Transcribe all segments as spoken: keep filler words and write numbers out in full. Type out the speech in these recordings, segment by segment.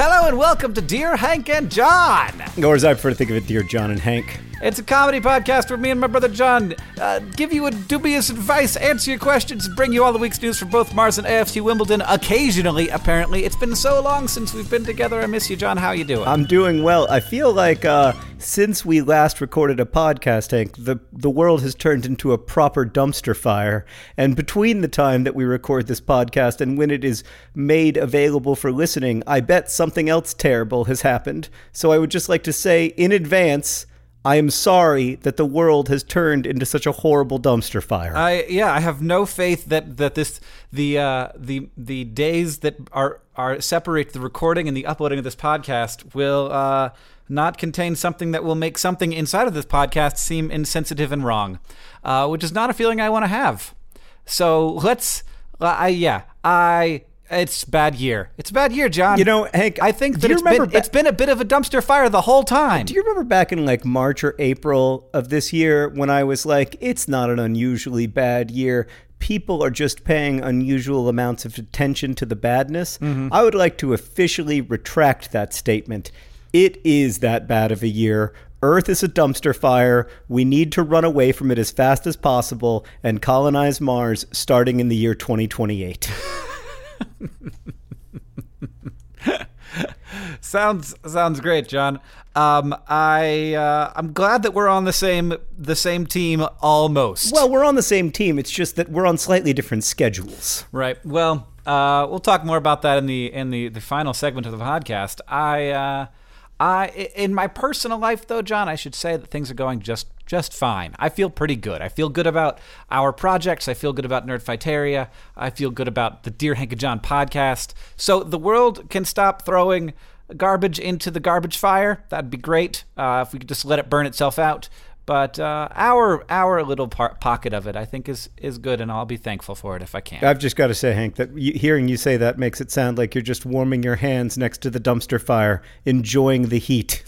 Hello and welcome to Dear Hank and John. Or as I prefer to think of it, Dear John and Hank. It's a comedy podcast where me and my brother John uh, give you a dubious advice, answer your questions, and bring you all the week's news from both Mars and A F C Wimbledon. Occasionally, apparently. It's been so long since we've been together. I miss you, John. How you doing? I'm doing well. I feel like uh, since we last recorded a podcast, Hank, the, the world has turned into a proper dumpster fire. And between the time that we record this podcast and when it is made available for listening, I bet something else terrible has happened. So I would just like to say in advance, I am sorry that the world has turned into such a horrible dumpster fire. I yeah, I have no faith that that this the uh, the the days that are are separate the recording and the uploading of this podcast will uh, not contain something that will make something inside of this podcast seem insensitive and wrong, uh, which is not a feeling I want to have. So let's, uh, I yeah, I. It's a bad year. It's a bad year, John. You know, Hank, I think that do you it's been, remember ba- it's been a bit of a dumpster fire the whole time. Do you remember back in like March or April of this year when I was like, it's not an unusually bad year. People are just paying unusual amounts of attention to the badness. Mm-hmm. I would like to officially retract that statement. It is that bad of a year. Earth is a dumpster fire. We need to run away from it as fast as possible and colonize Mars starting in the year twenty twenty-eight. sounds sounds great, John. Um, I uh, I'm glad that we're on the same the same team almost. Well, we're on the same team. It's just that we're on slightly different schedules. Right. Well, uh, we'll talk more about that in the in the, the final segment of the podcast. I uh, I in my personal life, though, John, I should say that things are going just just fine. I feel pretty good. I feel good about our projects. I feel good about Nerdfighteria. I feel good about the Dear Hank and John podcast. So the world can stop throwing garbage into the garbage fire. That'd be great uh, if we could just let it burn itself out. But uh, our our little par- pocket of it, I think, is is good, and I'll be thankful for it if I can. I've just got to say, Hank, that you, hearing you say that makes it sound like you're just warming your hands next to the dumpster fire, enjoying the heat.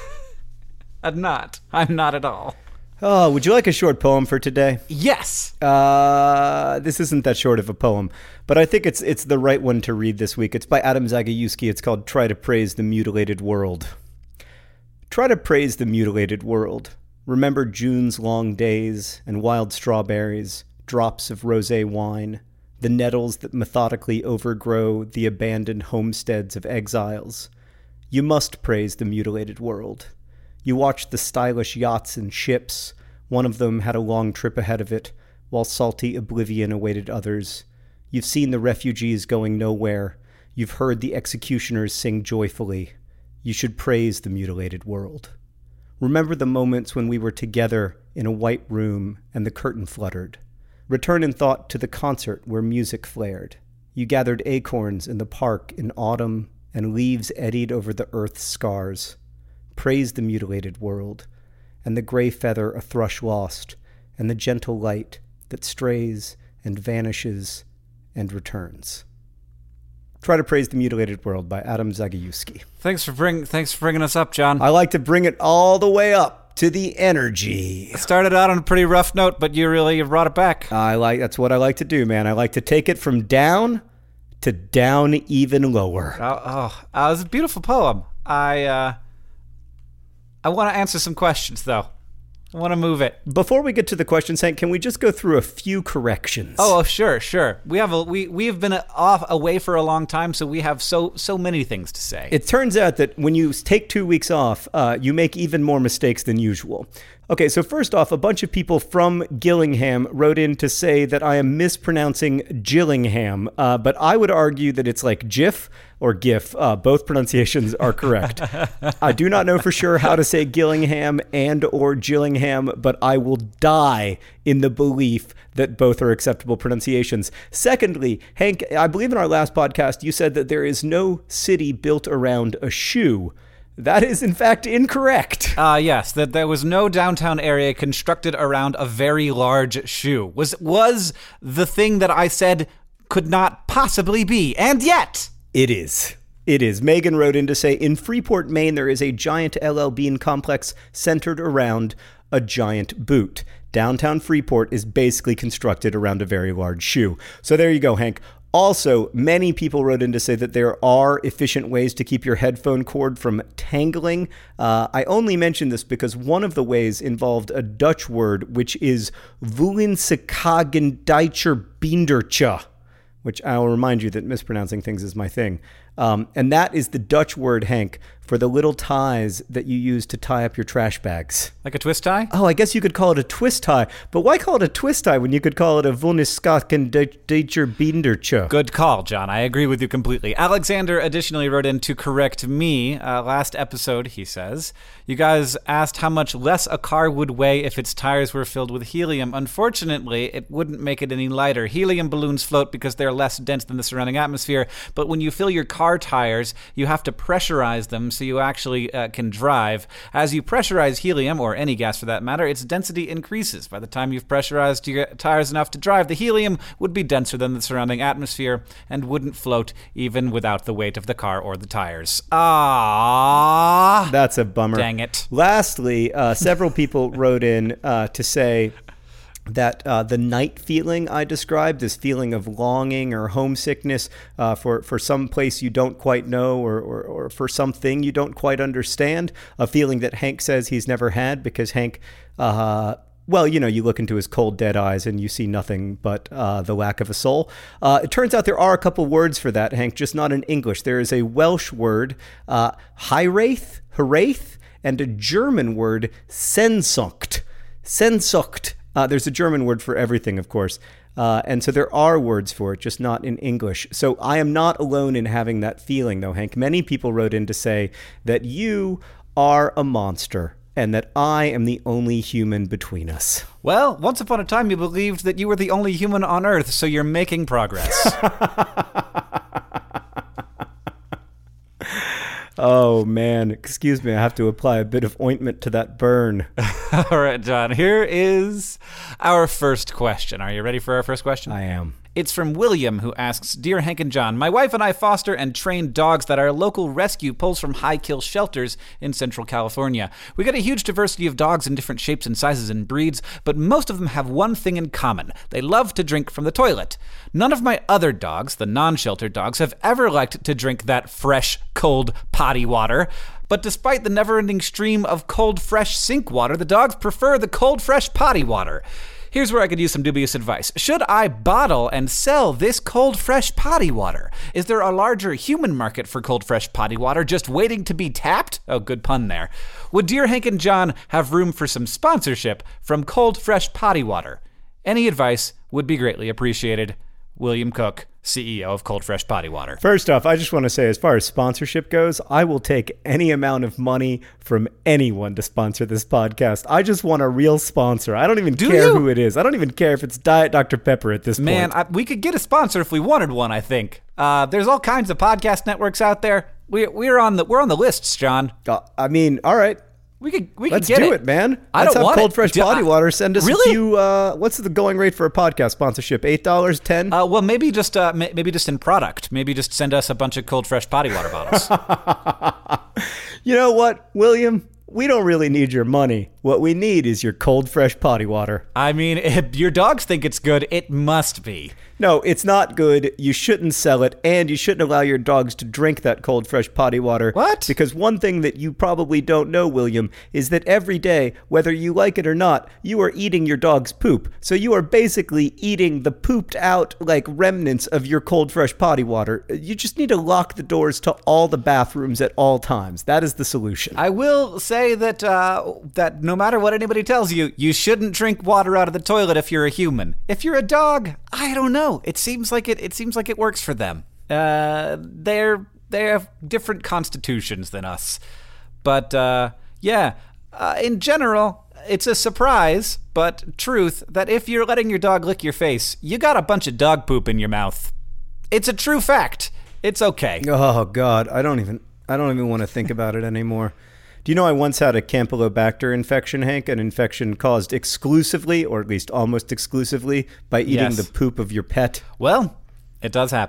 I'm not. I'm not at all. Oh, would you like a short poem for today? Yes. Uh, this isn't that short of a poem, but I think it's it's the right one to read this week. It's by Adam Zagajewski. It's called Try to Praise the Mutilated World. Try to praise the mutilated world. Remember June's long days and wild strawberries, drops of rosé wine, the nettles that methodically overgrow the abandoned homesteads of exiles. You must praise the mutilated world. You watched the stylish yachts and ships. One of them had a long trip ahead of it, while salty oblivion awaited others. You've seen the refugees going nowhere. You've heard the executioners sing joyfully. You should praise the mutilated world. Remember the moments when we were together in a white room and the curtain fluttered. Return in thought to the concert where music flared. You gathered acorns in the park in autumn, and leaves eddied over the earth's scars. Praise the mutilated world, and the gray feather a thrush lost, and the gentle light that strays and vanishes and returns. Try to Praise the Mutilated World by Adam Zagajewski. Thanks for bring thanks for bringing us up, John. I like to bring it all the way up to the energy. It started out on a pretty rough note, but you really you brought it back. I like that's what I like to do, man. I like to take it from down to down even lower. Oh, oh uh, it was a beautiful poem. I uh I want to answer some questions, though. I want to move it. Before we get to the questions, Hank, can we just go through a few corrections? Oh, oh sure, sure. We have a we we have been off away for a long time, so we have so so many things to say. It turns out that when you take two weeks off, uh, you make even more mistakes than usual. Okay, so first off, a bunch of people from Gillingham wrote in to say that I am mispronouncing Gillingham, uh, but I would argue that it's like GIF or GIF. Uh, both pronunciations are correct. I do not know for sure how to say Gillingham and or Gillingham, but I will die in the belief that both are acceptable pronunciations. Secondly, Hank, I believe in our last podcast, you said that there is no city built around a shoe. That is, in fact, incorrect. Uh, yes, that there was no downtown area constructed around a very large shoe. Was was the thing that I said could not possibly be, and yet... It is. It is. Megan wrote in to say, in Freeport, Maine, there is a giant L L Bean complex centered around a giant boot. Downtown Freeport is basically constructed around a very large shoe. So there you go, Hank. Also, many people wrote in to say that there are efficient ways to keep your headphone cord from tangling. Uh, I only mention this because one of the ways involved a Dutch word, which is Voelinsekhagendijcher Biendertje, which I'll remind you that mispronouncing things is my thing. Um, and that is the Dutch word, Hank, for the little ties that you use to tie up your trash bags. Like a twist tie? Oh, I guess you could call it a twist tie. But why call it a twist tie when you could call it a Voelinsekhagendijcher Biendertje? Good call, John. I agree with you completely. Alexander additionally wrote in to correct me. Uh, last episode, he says, you guys asked how much less a car would weigh if its tires were filled with helium. Unfortunately, it wouldn't make it any lighter. Helium balloons float because they're less dense than the surrounding atmosphere. But when you fill your car tires, you have to pressurize them so you actually uh, can drive. As you pressurize helium, or any gas for that matter, its density increases. By the time you've pressurized your tires enough to drive, the helium would be denser than the surrounding atmosphere and wouldn't float even without the weight of the car or the tires. Ah, that's a bummer. Dang it. Lastly, uh, several people wrote in uh, to say that uh, the night feeling I described, this feeling of longing or homesickness uh, for, for some place you don't quite know or, or, or for something you don't quite understand, a feeling that Hank says he's never had because Hank, uh, well, you know, you look into his cold, dead eyes and you see nothing but uh, the lack of a soul. Uh, it turns out there are a couple words for that, Hank, just not in English. There is a Welsh word, uh, hyraith, hyraith, and a German word, sensucht. Sensucht. Uh, there's a German word for everything, of course. Uh, and so there are words for it, just not in English. So I am not alone in having that feeling, though, Hank. Many people wrote in to say that you are a monster and that I am the only human between us. Well, once upon a time you believed that you were the only human on Earth, so you're making progress. Oh, man. Excuse me. I have to apply a bit of ointment to that burn. All right, John. Here is our first question. Are you ready for our first question? I am. It's from William, who asks, Dear Hank and John, my wife and I foster and train dogs that our local rescue pulls from high-kill shelters in Central California. We get a huge diversity of dogs in different shapes and sizes and breeds, but most of them have one thing in common. They love to drink from the toilet. None of my other dogs, the non-sheltered dogs, have ever liked to drink that fresh, cold potty water. But despite the never-ending stream of cold, fresh sink water, the dogs prefer the cold, fresh potty water. Here's where I could use some dubious advice. Should I bottle and sell this cold, fresh potty water? Is there a larger human market for cold, fresh potty water just waiting to be tapped? Oh, good pun there. Would Dear Hank and John have room for some sponsorship from cold, fresh potty water? Any advice would be greatly appreciated. William Cook, C E O of Cold Fresh Potty Water. First off, I just want to say, as far as sponsorship goes, I will take any amount of money from anyone to sponsor this podcast. I just want a real sponsor. I don't even Do care you? who it is. I don't even care if it's Diet Doctor Pepper at this Man, point. I, we could get a sponsor if we wanted one, I think. Uh, there's all kinds of podcast networks out there. We, we're on the we're on the lists, John. Uh, I mean, all right. We could we Let's could get do it. it, man. I Let's don't have want Cold it. Fresh Do Potty I- Water. Send us Really? a few. Uh, what's the going rate for a podcast sponsorship? Eight dollars, ten. Uh, well, maybe just uh, ma- maybe just in product. Maybe just send us a bunch of cold fresh potty water bottles. You know what, William? We don't really need your money. What we need is your cold, fresh potty water. I mean, if your dogs think it's good, it must be. No, it's not good. You shouldn't sell it, and you shouldn't allow your dogs to drink that cold, fresh potty water. What? Because one thing that you probably don't know, William, is that every day, whether you like it or not, you are eating your dog's poop. So you are basically eating the pooped out, like, remnants of your cold, fresh potty water. You just need to lock the doors to all the bathrooms at all times. That is the solution. I will say that uh, that no matter what anybody tells you, you shouldn't drink water out of the toilet if you're a human. If you're a dog, I don't know. It seems like it. It seems like it works for them. Uh, they're they have different constitutions than us, but uh, yeah. Uh, in general, it's a surprise, but truth that if you're letting your dog lick your face, you got a bunch of dog poop in your mouth. It's a true fact. It's okay. Oh God, I don't even I don't even want to think about it anymore. Do you know I once had a Campylobacter infection, Hank? An infection caused exclusively, or at least almost exclusively, by eating Yes. the poop of your pet. Well, it does happen.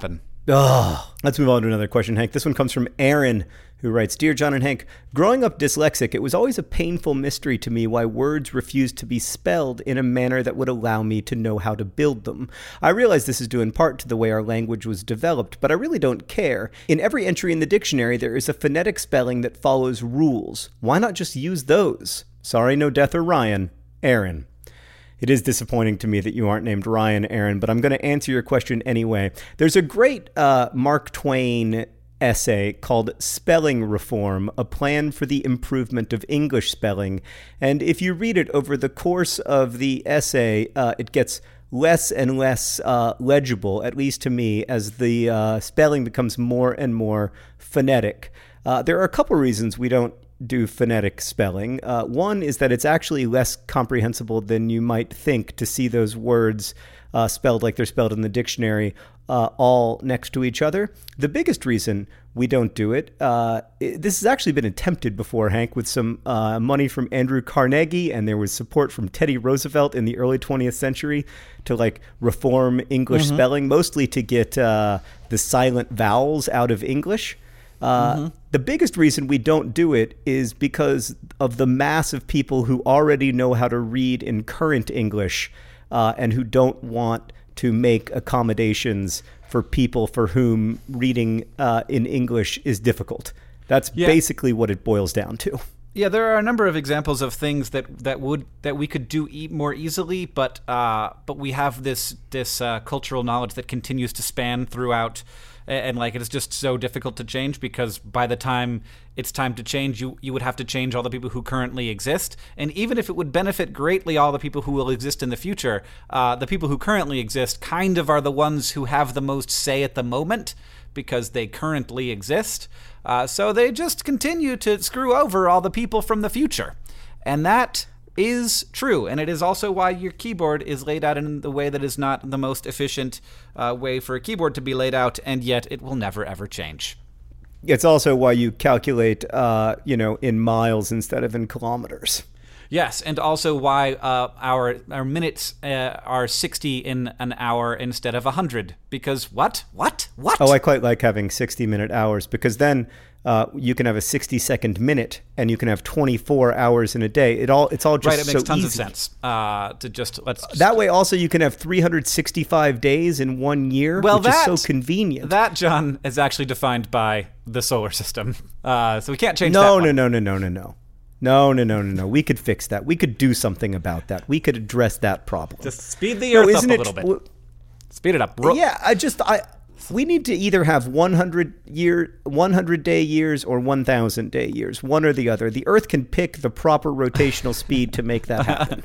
Oh, let's move on to another question, Hank. This one comes from Aaron, who writes, Dear John and Hank, growing up dyslexic, it was always a painful mystery to me why words refused to be spelled in a manner that would allow me to know how to build them. I realize this is due in part to the way our language was developed, but I really don't care. In every entry in the dictionary, there is a phonetic spelling that follows rules. Why not just use those? Sorry, no death or Ryan. Aaron. It is disappointing to me that you aren't named Ryan, Aaron, but I'm going to answer your question anyway. There's a great uh, Mark Twain essay called Spelling Reform, A Plan for the Improvement of English Spelling. And if you read it over the course of the essay, uh, it gets less and less uh, legible, at least to me, as the uh, spelling becomes more and more phonetic. Uh, there are a couple reasons we don't do phonetic spelling. Uh, one is that it's actually less comprehensible than you might think to see those words uh, spelled like they're spelled in the dictionary uh, all next to each other. The biggest reason we don't do it, uh, it this has actually been attempted before, Hank, with some uh, money from Andrew Carnegie, and there was support from Teddy Roosevelt in the early twentieth century to like reform English mm-hmm. spelling, mostly to get uh, the silent vowels out of English. Uh, mm-hmm. The biggest reason we don't do it is because of the mass of people who already know how to read in current English uh, and who don't want to make accommodations for people for whom reading uh, in English is difficult. That's yeah. basically what it boils down to. Yeah, there are a number of examples of things that, that would that we could do e- more easily, but uh, but we have this this uh, cultural knowledge that continues to span throughout. And like it is just so difficult to change because by the time it's time to change, you, you would have to change all the people who currently exist. And even if it would benefit greatly all the people who will exist in the future, uh, the people who currently exist kind of are the ones who have the most say at the moment because they currently exist. Uh, so they just continue to screw over all the people from the future. And that is true, and it is also why your keyboard is laid out in the way that is not the most efficient uh, way for a keyboard to be laid out, and yet it will never, ever change. It's also why you calculate, uh, you know, in miles instead of in kilometers. Yes, and also why uh, our our minutes uh, are sixty in an hour instead of one hundred. Because what? What? What? Oh, I quite like having sixty-minute hours, because then uh, you can have a sixty-second minute, and you can have twenty-four hours in a day. It all It's all just so easy. Right, it makes tons easy. of sense. Uh, to just, let's just, that way, also, you can have three hundred sixty-five days in one year, well, which that, is so convenient. That, John, is actually defined by the solar system. Uh, so we can't change no, that No, one. no, no, no, no, no. No, no, no, no, no. We could fix that. We could do something about that. We could address that problem. Just speed the earth no, up a it, little bit. W- speed it up. Ro- yeah, I just I we need to either have one hundred year one hundred day years or one thousand day years, one or the other. The earth can pick the proper rotational speed to make that happen.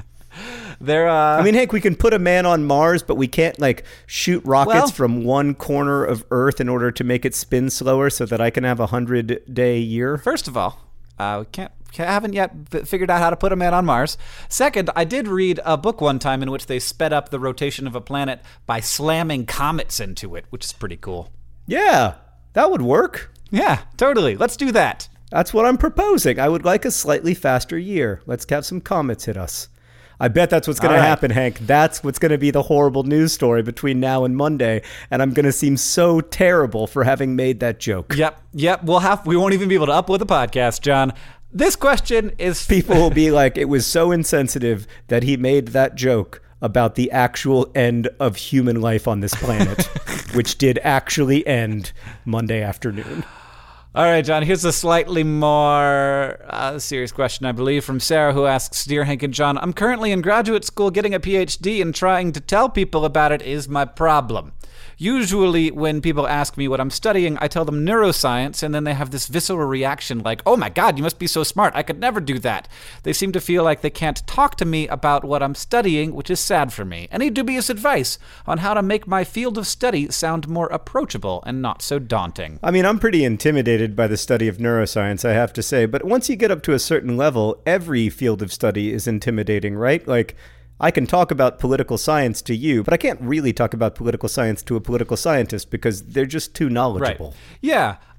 There, uh, I mean, Hank, we can put a man on Mars, but we can't like shoot rockets well, from one corner of Earth in order to make it spin slower so that I can have a hundred day year. First of all, uh, we can't. haven't yet figured out how to put a man on Mars. Second, I did read a book one time in which they sped up the rotation of a planet by slamming comets into it, which is pretty cool. Yeah, that would work. Yeah, totally. Let's do that. That's what I'm proposing. I would like a slightly faster year. Let's have some comets hit us. I bet that's what's going right. to happen, Hank. That's what's going to be the horrible news story between now and Monday, and I'm going to seem so terrible for having made that joke. Yep, yep. We'll have. We won't even be able to upload the podcast, John. This question is... People will be like, it was so insensitive that he made that joke about the actual end of human life on this planet, which did actually end Monday afternoon. All right, John, here's a slightly more uh, serious question, I believe, from Sarah, who asks, Dear Hank and John, I'm currently in graduate school getting a P H D, and trying to tell people about it is my problem. Usually when people ask me what I'm studying, I tell them neuroscience, and then they have this visceral reaction like, oh my God, you must be so smart. I could never do that. They seem to feel like they can't talk to me about what I'm studying, which is sad for me. Any dubious advice on how to make my field of study sound more approachable and not so daunting? I mean, I'm pretty intimidated by the study of neuroscience, I have to say, but once you get up to a certain level, every field of study is intimidating, right? Like, I can talk about political science to you, but I can't really talk about political science to a political scientist because they're just too knowledgeable. Right. Yeah.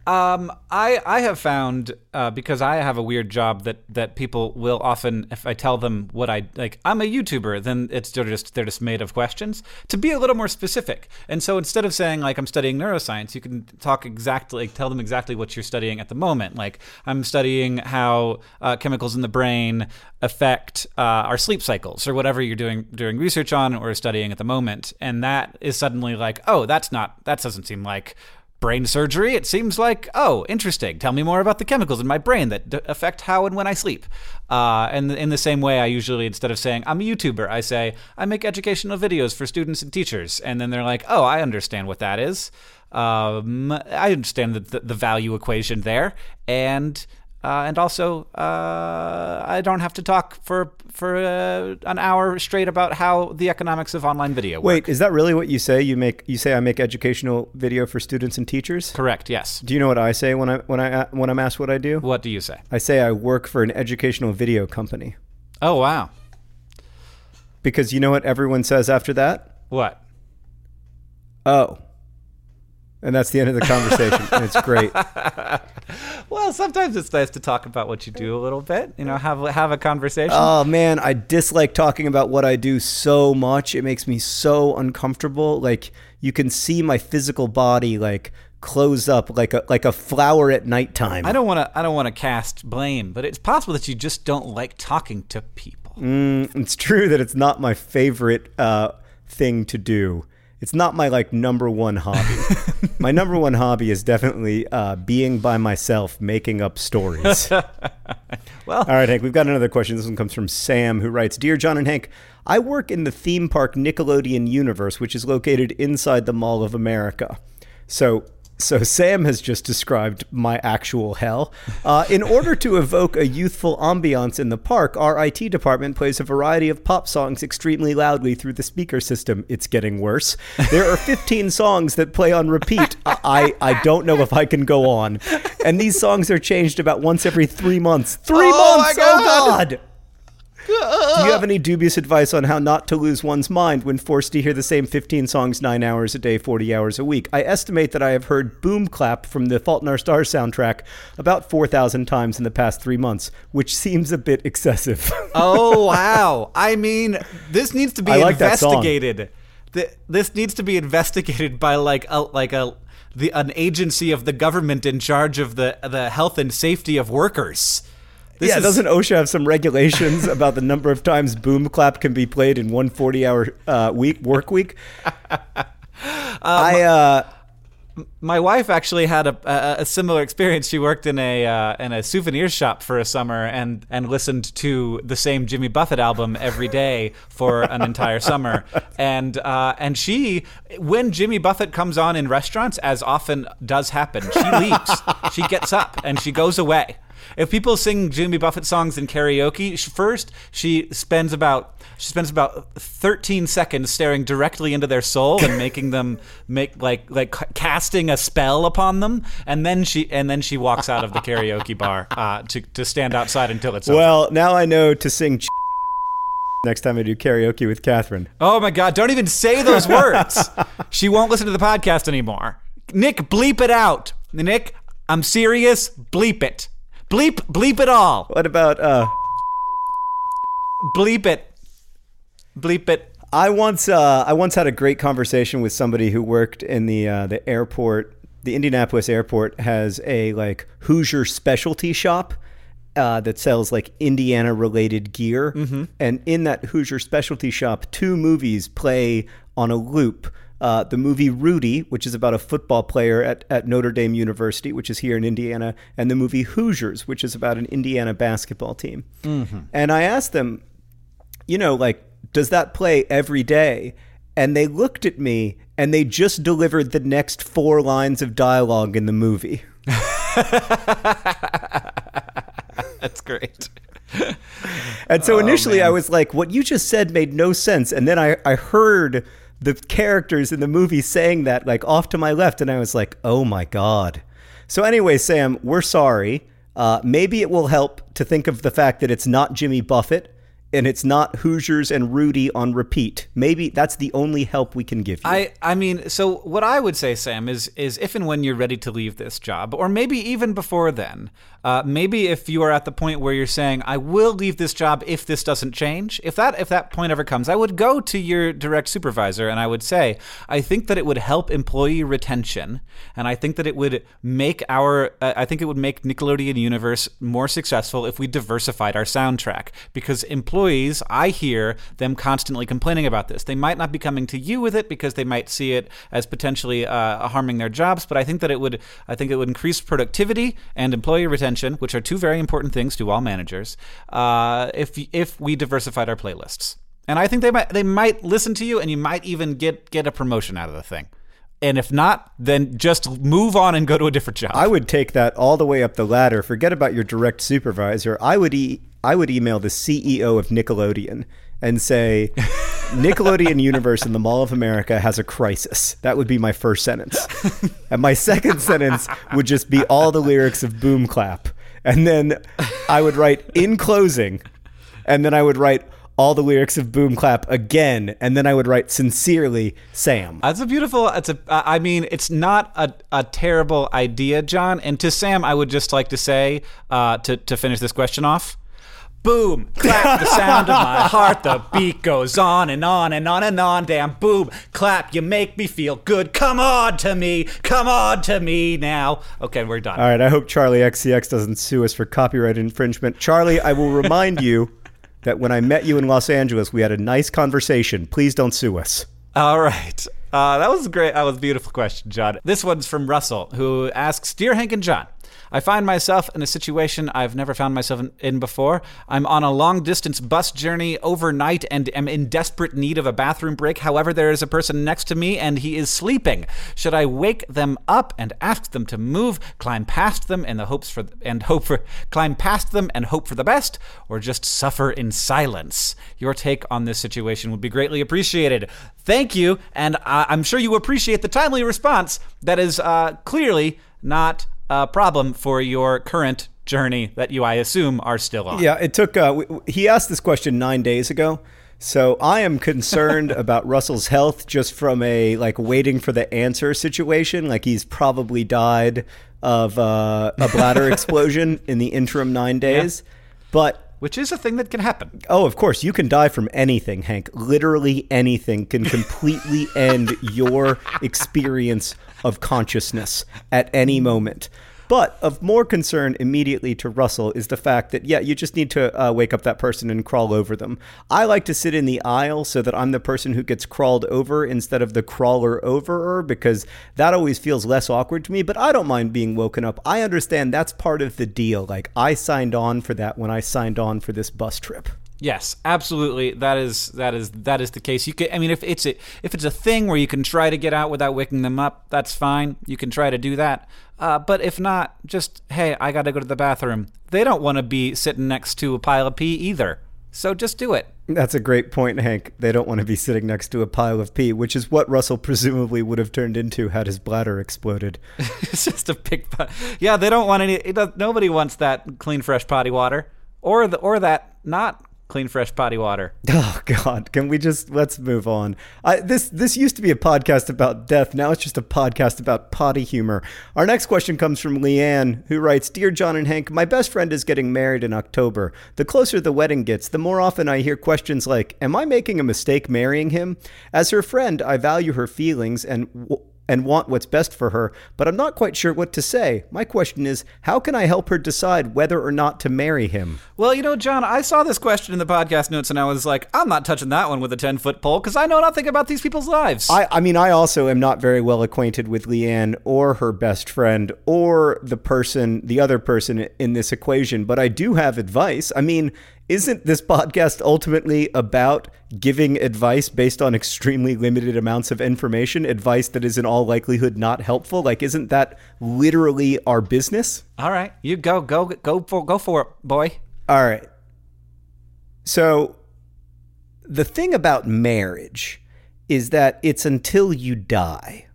Um, I I have found uh, because I have a weird job that, that people will often, if I tell them what I like, I'm a YouTuber, then it's they're just they're just made of questions. To be a little more specific, and so instead of saying like I'm studying neuroscience, you can talk exactly, like, tell them exactly what you're studying at the moment. Like I'm studying how uh, chemicals in the brain affect uh, our sleep cycles, or whatever you're doing doing research on or studying at the moment, and that is suddenly like, oh, that's not that doesn't seem like brain surgery. It seems like, oh, interesting. Tell me more about the chemicals in my brain that d- affect how and when I sleep. Uh, and in the same way, I usually, instead of saying I'm a YouTuber, I say I make educational videos for students and teachers. And then they're like, oh, I understand what that is. Um, I understand the, the, the value equation there. And Uh, and also, uh, I don't have to talk for for uh, an hour straight about how the economics of online video work. Wait, is that really what you say? You make you say I make educational video for students and teachers? Correct. Yes. Do you know what I say when I when I when I'm asked what I do? What do you say? I say I work for an educational video company. Oh, wow. Because you know what everyone says after that? What? Oh. And that's the end of the conversation. And it's great. Well, sometimes it's nice to talk about what you do a little bit. You know, have have a conversation. Oh, man, I dislike talking about what I do so much. It makes me so uncomfortable. Like, you can see my physical body, like, close up like a like a flower at nighttime. I don't want to I don't want to cast blame, but it's possible that you just don't like talking to people. Mm, it's true that it's not my favorite uh, thing to do. It's not my, like, number one hobby. My number one hobby is definitely uh, being by myself, making up stories. Well, all right, Hank, we've got another question. This one comes from Sam, who writes, Dear John and Hank, I work in the theme park Nickelodeon universe, which is located inside the Mall of America. So... So Sam has just described my actual hell. Uh, in order to evoke a youthful ambiance in the park, our I T department plays a variety of pop songs extremely loudly through the speaker system. It's getting worse. There are fifteen songs that play on repeat. I, I don't know if I can go on. And these songs are changed about once every three months. Three Oh, months! my God. Oh, God! Do you have any dubious advice on how not to lose one's mind when forced to hear the same fifteen songs nine hours a day, forty hours a week? I estimate that I have heard Boom Clap from the Fault in Our Stars soundtrack about four thousand times in the past three months, which seems a bit excessive. Oh, wow. I mean, this needs to be I like that song. investigated. Th- This needs to be investigated by like a like a the an agency of the government in charge of the the health and safety of workers. This yeah, is- doesn't OSHA have some regulations about the number of times Boom Clap can be played in one forty-hour uh, week work week? um, I uh, My wife actually had a, a, a similar experience. She worked in a uh, in a souvenir shop for a summer and, and listened to the same Jimmy Buffett album every day for an entire summer. And uh, and she, when Jimmy Buffett comes on in restaurants, as often does happen, she leaves. She gets up and she goes away. If people sing Jimmy Buffett songs in karaoke, first she spends about she spends about thirteen seconds staring directly into their soul and making them make like like casting a spell upon them, and then she and then she walks out of the karaoke bar uh, to to stand outside until it's over. well, now I know to sing next time I do karaoke with Catherine. Oh my God! Don't even say those words. She won't listen to the podcast anymore. Nick, bleep it out. Nick, I'm serious. Bleep it. Bleep, bleep it all. What about uh? Bleep it. Bleep it. I once uh, I once had a great conversation with somebody who worked in the uh, the airport. The Indianapolis airport has a like Hoosier specialty shop uh, that sells like Indiana related gear. Mm-hmm. And in that Hoosier specialty shop, two movies play on a loop. Uh, the movie Rudy, which is about a football player at, at Notre Dame University, which is here in Indiana, and the movie Hoosiers, which is about an Indiana basketball team. Mm-hmm. And I asked them, you know, like, does that play every day? And they looked at me and they just delivered the next four lines of dialogue in the movie. That's great. And so Oh, initially man. I was like, what you just said made no sense. And then I, I heard the characters in the movie saying that like off to my left. And I was like, oh my God. So anyway, Sam, we're sorry. Uh, maybe it will help to think of the fact that it's not Jimmy Buffett. and it's not Hoosiers and Rudy on repeat. Maybe that's the only help we can give you. I, I mean, so what I would say, Sam, is is if and when you're ready to leave this job, or maybe even before then, uh, maybe if you are at the point where you're saying, I will leave this job if this doesn't change, if that if that point ever comes, I would go to your direct supervisor and I would say, I think that it would help employee retention, and I think that it would make our, uh, I think it would make Nickelodeon Universe more successful if we diversified our soundtrack, because employees, I hear them constantly complaining about this. They might not be coming to you with it because they might see it as potentially uh, harming their jobs, but I think that it would, I think it would increase productivity and employee retention, which are two very important things to all managers, uh, if if we diversified our playlists. And I think they might they might listen to you, and you might even get get a promotion out of the thing. And if not, then just move on and go to a different job. I would take that all the way up the ladder. Forget about your direct supervisor. I would e- I would email the C E O of Nickelodeon and say, Nickelodeon Universe in the Mall of America has a crisis. That would be my first sentence. And my second sentence would just be all the lyrics of Boom Clap. And then I would write, in closing, and then I would write all the lyrics of Boom Clap again, and then I would write, sincerely, Sam. That's a beautiful, it's a, I mean, it's not a, a terrible idea, John. And to Sam, I would just like to say, uh, to, to finish this question off, boom, clap, the sound of my heart, the beat goes on and on and on and on, damn, boom, clap, you make me feel good, come on to me, come on to me now. Okay, we're done. All right, I hope Charlie X C X doesn't sue us for copyright infringement. Charlie, I will remind you that when I met you in Los Angeles, we had a nice conversation. Please don't sue us. All right. Uh, that was great. That was a beautiful question, John. This one's from Russell, who asks, Dear Hank and John, I find myself in a situation I've never found myself in, in before. I'm on a long-distance bus journey overnight and am in desperate need of a bathroom break. However, there is a person next to me and he is sleeping. Should I wake them up and ask them to move, climb past them and the hopes for and hope for climb past them and hope for the best, or just suffer in silence? Your take on this situation would be greatly appreciated. Thank you, and uh, I'm sure you appreciate the timely response. That is uh, clearly not a problem for your current journey that you, I assume, are still on. Yeah, it took, uh, w- he asked this question nine days ago. So I am concerned about Russell's health just from a like waiting for the answer situation. Like he's probably died of uh, a bladder explosion in the interim nine days. Yeah. But which is a thing that can happen. Oh, of course. You can die from anything, Hank. Literally anything can completely end your experience of consciousness at any moment. But of more concern immediately to Russell is the fact that, yeah, you just need to uh, wake up that person and crawl over them. I like to sit in the aisle so that I'm the person who gets crawled over instead of the crawler overer, because that always feels less awkward to me. But I don't mind being woken up. I understand that's part of the deal. Like, I signed on for that when I signed on for this bus trip. Yes, absolutely. That is that is that is the case. You can, I mean, if it's a if it's a thing where you can try to get out without waking them up, that's fine. You can try to do that. Uh, but if not, just hey, I got to go to the bathroom. They don't want to be sitting next to a pile of pee either. So just do it. That's a great point, Hank. They don't want to be sitting next to a pile of pee, which is what Russell presumably would have turned into had his bladder exploded. It's just a big, yeah. They don't want any. It does, nobody wants that clean, fresh potty water, or the or that not clean, fresh potty water. Oh, God. Can we just, let's move on. I, this this used to be a podcast about death. Now it's just a podcast about potty humor. Our next question comes from Leanne, who writes, Dear John and Hank, my best friend is getting married in October. The closer the wedding gets, the more often I hear questions like, am I making a mistake marrying him? As her friend, I value her feelings and w- and want what's best for her, but I'm not quite sure what to say. My question is, how can I help her decide whether or not to marry him? Well, you know, John, I saw this question in the podcast notes and I was like, I'm not touching that one with a ten-foot pole because I know nothing about these people's lives. I, I mean, I also am not very well acquainted with Leanne or her best friend or the person, the other person in this equation, but I do have advice. I mean, isn't this podcast ultimately about giving advice based on extremely limited amounts of information, advice that is in all likelihood not helpful? Like, isn't that literally our business? All right, you go, go, go for, go for it, boy. All right. So the thing about marriage is that it's until you die.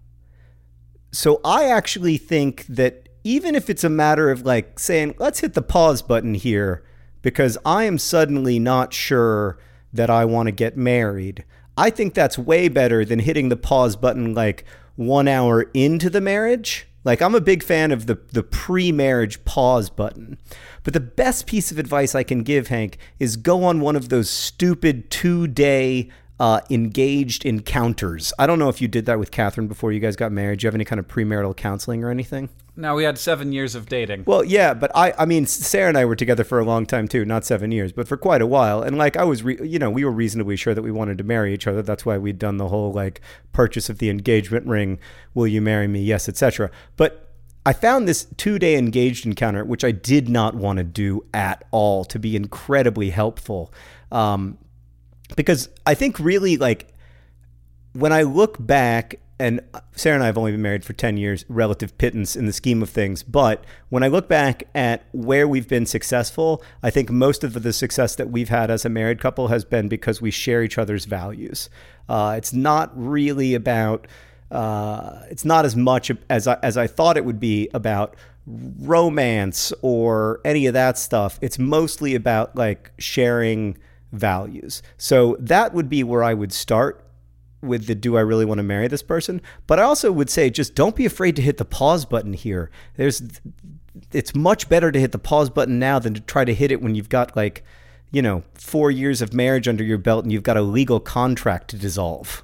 So I actually think that even if it's a matter of like saying, let's hit the pause button here because I am suddenly not sure that I want to get married. I think that's way better than hitting the pause button like one hour into the marriage. Like, I'm a big fan of the, the pre-marriage pause button. But the best piece of advice I can give, Hank, is go on one of those stupid two-day uh, engaged encounters. I don't know if you did that with Catherine before you guys got married. Do you have any kind of premarital counseling or anything? No, we had seven years of dating. Well, yeah, but I, I mean, Sarah and I were together for a long time too, not seven years, but for quite a while. And like, I was, re- you know, we were reasonably sure that we wanted to marry each other. That's why we'd done the whole like purchase of the engagement ring. Will you marry me? Yes, et cetera. But I found this two-day engaged encounter, which I did not want to do at all, to be incredibly helpful. Um, because I think really like when I look back, and Sarah and I have only been married for ten years, relative pittance in the scheme of things. But when I look back at where we've been successful, I think most of the success that we've had as a married couple has been because we share each other's values. Uh, it's not really about, uh, it's not as much as I, as I thought it would be about romance or any of that stuff. It's mostly about like sharing values. So that would be where I would start with the do I really want to marry this person? But I also would say just don't be afraid to hit the pause button here. There's it's much better to hit the pause button now than to try to hit it when you've got like, you know, four years of marriage under your belt and you've got a legal contract to dissolve.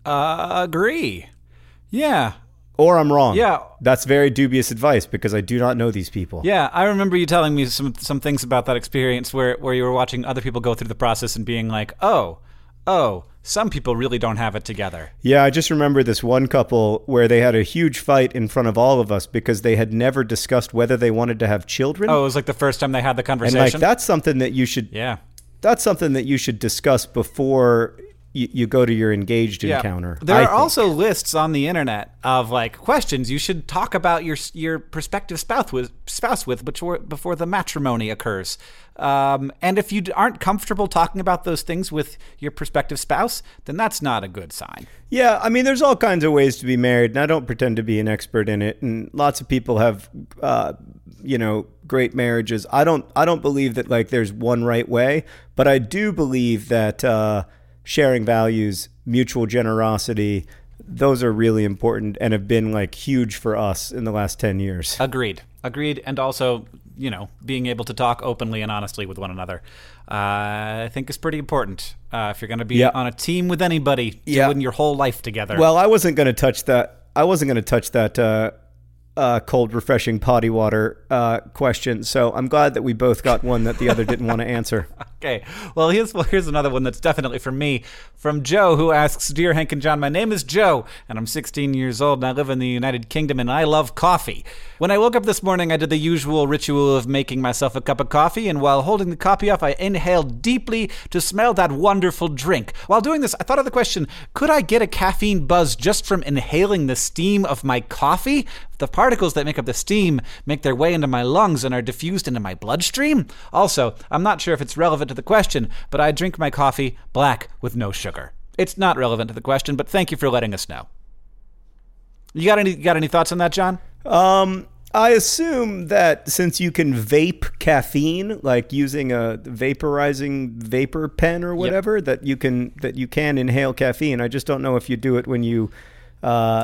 Uh, agree. Yeah. Or I'm wrong. Yeah. That's very dubious advice because I do not know these people. Yeah, I remember you telling me some some things about that experience where, where you were watching other people go through the process and being like, oh, oh, some people really don't have it together. Yeah, I just remember this one couple where they had a huge fight in front of all of us because they had never discussed whether they wanted to have children. Oh, it was like the first time they had the conversation? And like that's something that you should Yeah. That's something that you should discuss before you, you go to your engaged yeah. encounter. There I are think. also lists on the internet of like questions you should talk about your your prospective spouse with spouse with before before the matrimony occurs. Um, and if you aren't comfortable talking about those things with your prospective spouse, then that's not a good sign. Yeah, I mean, there's all kinds of ways to be married, and I don't pretend to be an expert in it. And lots of people have, uh, you know, great marriages. I don't, I don't believe that like there's one right way, but I do believe that uh, sharing values, mutual generosity, those are really important and have been like huge for us in the last ten years. Agreed. Agreed. And also, you know, being able to talk openly and honestly with one another, uh, I think is pretty important. Uh, if you're going to be yeah. on a team with anybody, yeah. doing your whole life together. Well, I wasn't going to touch that. I wasn't going to touch that uh, uh, cold, refreshing potty water uh, question. So I'm glad that we both got one that the other didn't want to answer. Okay. Well, here's well, here's another one that's definitely from me, from Joe, who asks, Dear Hank and John, my name is Joe, and I'm sixteen years old, and I live in the United Kingdom, and I love coffee. When I woke up this morning, I did the usual ritual of making myself a cup of coffee, and while holding the copy up, I inhaled deeply to smell that wonderful drink. While doing this, I thought of the question, could I get a caffeine buzz just from inhaling the steam of my coffee? The particles that make up the steam make their way into my lungs and are diffused into my bloodstream. Also, I'm not sure if it's relevant to the question, but I drink my coffee black with no sugar. It's not relevant to the question, but thank you for letting us know. You got any got any thoughts on that, John? Um, I assume that since you can vape caffeine, like using a vaporizing vapor pen or whatever, yep. that you can that you can inhale caffeine. I just don't know if you do it when you uh,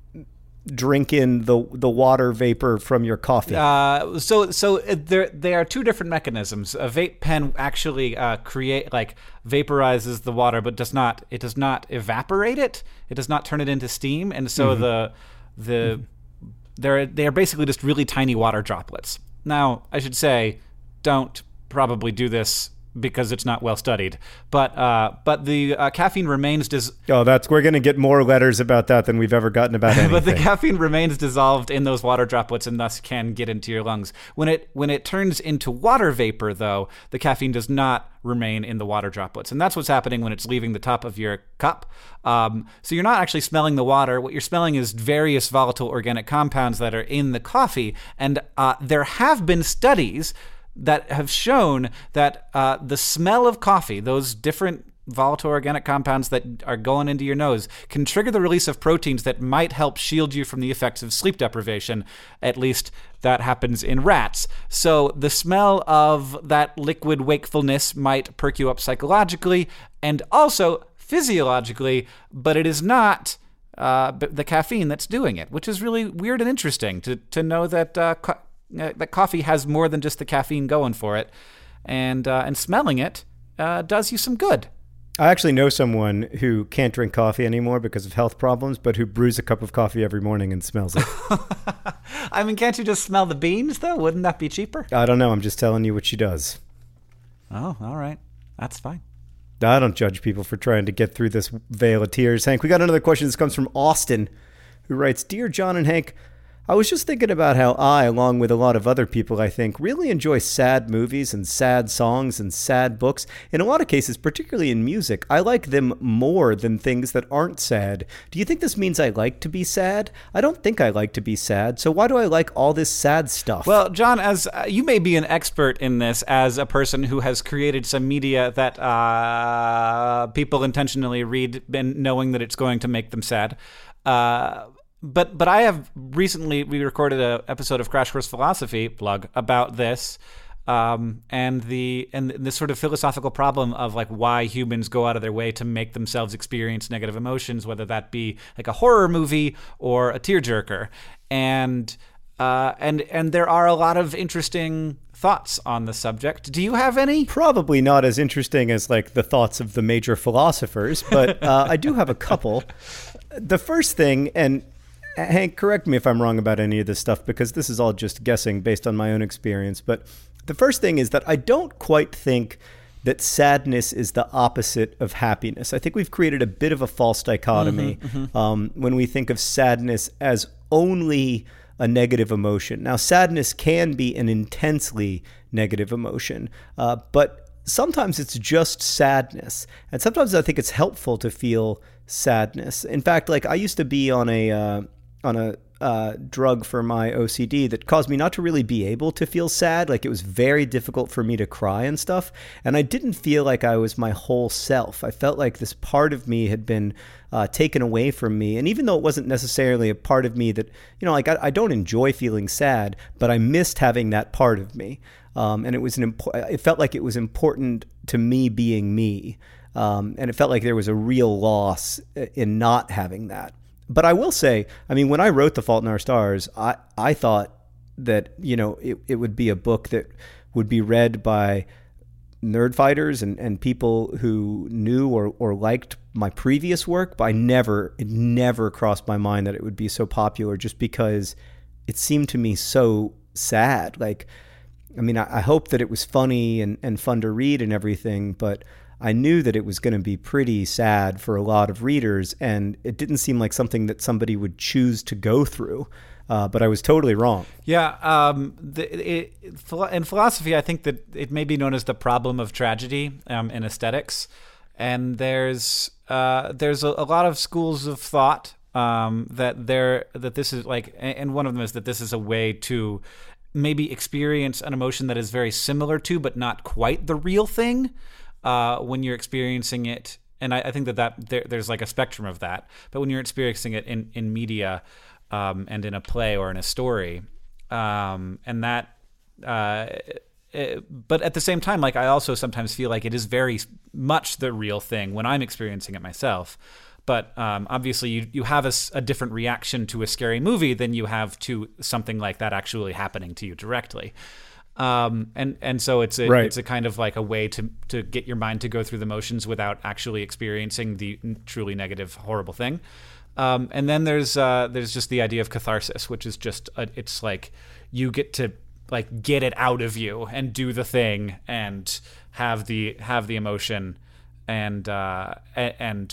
drink in the the water vapor from your coffee. Uh, so so there there are two different mechanisms. A vape pen actually uh, create like vaporizes the water, but does not it does not evaporate it. It does not turn it into steam, and so mm-hmm. the the mm-hmm. they're they are basically just really tiny water droplets. Now I should say, don't probably do this because it's not well studied. But uh, but the uh, caffeine remains dis- Oh, that's we're going to get more letters about that than we've ever gotten about anything. But the caffeine remains dissolved in those water droplets and thus can get into your lungs. When it when it turns into water vapor, though, the caffeine does not remain in the water droplets. And that's what's happening when it's leaving the top of your cup. Um, so you're not actually smelling the water. What you're smelling is various volatile organic compounds that are in the coffee. And uh, there have been studies that have shown that uh, the smell of coffee, those different volatile organic compounds that are going into your nose can trigger the release of proteins that might help shield you from the effects of sleep deprivation. At least that happens in rats. So the smell of that liquid wakefulness might perk you up psychologically and also physiologically, but it is not uh, the caffeine that's doing it, which is really weird and interesting to to know that uh, co- uh, that coffee has more than just the caffeine going for it, and uh, and smelling it uh, does you some good. I actually know someone who can't drink coffee anymore because of health problems, but who brews a cup of coffee every morning and smells it. I mean, can't you just smell the beans, though? Wouldn't that be cheaper? I don't know. I'm just telling you what she does. Oh, all right. That's fine. I don't judge people for trying to get through this veil of tears. Hank, we got another question. This comes from Austin, who writes, Dear John and Hank, I was just thinking about how I, along with a lot of other people, I think, really enjoy sad movies and sad songs and sad books. In a lot of cases, particularly in music, I like them more than things that aren't sad. Do you think this means I like to be sad? I don't think I like to be sad, so why do I like all this sad stuff? Well, John, as uh, you may be an expert in this as a person who has created some media that uh, people intentionally read and knowing that it's going to make them sad. Uh But but I have recently, we recorded an episode of Crash Course Philosophy, plug, about this, um, and the and this sort of philosophical problem of like why humans go out of their way to make themselves experience negative emotions, whether that be like a horror movie or a tearjerker. And uh, and and there are a lot of interesting thoughts on the subject. Do you have any? Probably not as interesting as like the thoughts of the major philosophers, but uh, I do have a couple. The first thing, and Hank, correct me if I'm wrong about any of this stuff, because this is all just guessing based on my own experience. But the first thing is that I don't quite think that sadness is the opposite of happiness. I think we've created a bit of a false dichotomy mm-hmm, mm-hmm. Um, when we think of sadness as only a negative emotion. Now, sadness can be an intensely negative emotion, uh, but sometimes it's just sadness. And sometimes I think it's helpful to feel sadness. In fact, like I used to be on a... Uh, on a uh, drug for my O C D that caused me not to really be able to feel sad. Like it was very difficult for me to cry and stuff. And I didn't feel like I was my whole self. I felt like this part of me had been uh, taken away from me. And even though it wasn't necessarily a part of me that, you know, like I, I don't enjoy feeling sad, but I missed having that part of me. Um, and it was an impo- it felt like it was important to me being me. Um, and it felt like there was a real loss in not having that. But I will say, I mean, when I wrote The Fault in Our Stars, I, I thought that, you know, it, it would be a book that would be read by nerd fighters and, and people who knew or, or liked my previous work. But I never, it never crossed my mind that it would be so popular just because it seemed to me so sad. Like, I mean, I, I hope that it was funny and, and fun to read and everything, but I knew that it was going to be pretty sad for a lot of readers, and it didn't seem like something that somebody would choose to go through. Uh, but I was totally wrong. Yeah. Um, the, it, in philosophy, I think that it may be known as the problem of tragedy um, in aesthetics. And there's uh, there's a, a lot of schools of thought um, that there that this is like, and one of them is that this is a way to maybe experience an emotion that is very similar to, but not quite the real thing. Uh, when you're experiencing it, and I, I think that, that there, there's like a spectrum of that, but when you're experiencing it in, in media um, and in a play or in a story, um, and that, uh, it, but at the same time, like I also sometimes feel like it is very much the real thing when I'm experiencing it myself. But um, obviously you, you have a, a different reaction to a scary movie than you have to something like that actually happening to you directly. Um, and, and so it's a, right. it's a kind of like a way to, to get your mind to go through the motions without actually experiencing the truly negative, horrible thing. Um, and then there's, uh, there's just the idea of catharsis, which is just, a, it's like you get to like get it out of you and do the thing and have the, have the emotion and, uh, and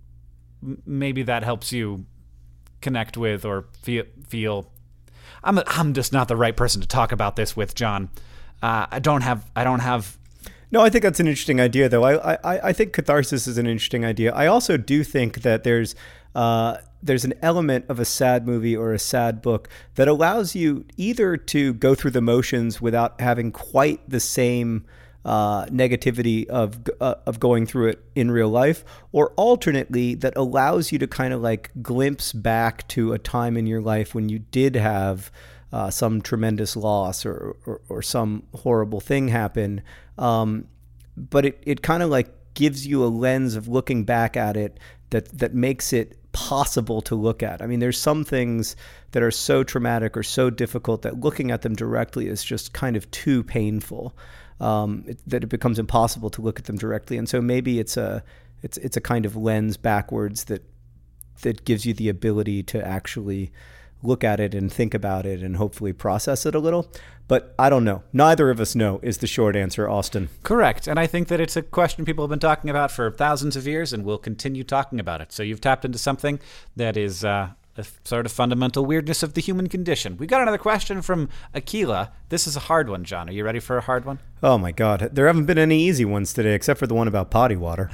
maybe that helps you connect with or feel, feel, I'm a, I'm just not the right person to talk about this with, John. Uh, I don't have I don't have. No, I think that's an interesting idea, though. I I, I think catharsis is an interesting idea. I also do think that there's uh, there's an element of a sad movie or a sad book that allows you either to go through the motions without having quite the same uh, negativity of uh, of going through it in real life, or alternately that allows you to kind of like glimpse back to a time in your life when you did have uh, some tremendous loss or, or or some horrible thing happen, um, but it it kind of like gives you a lens of looking back at it that that makes it possible to look at. I mean, there's some things that are so traumatic or so difficult that looking at them directly is just kind of too painful, um, it, that it becomes impossible to look at them directly. And so maybe it's a it's it's a kind of lens backwards that that gives you the ability to actually look at it and think about it and hopefully process it a little. But I don't know. Neither of us know is the short answer, Austin. Correct. And I think that it's a question people have been talking about for thousands of years and will continue talking about it. So you've tapped into something that is uh, a sort of fundamental weirdness of the human condition. We got another question from Akila. This is a hard one, John. Are you ready for a hard one? Oh, my God. There haven't been any easy ones today, except for the one about potty water.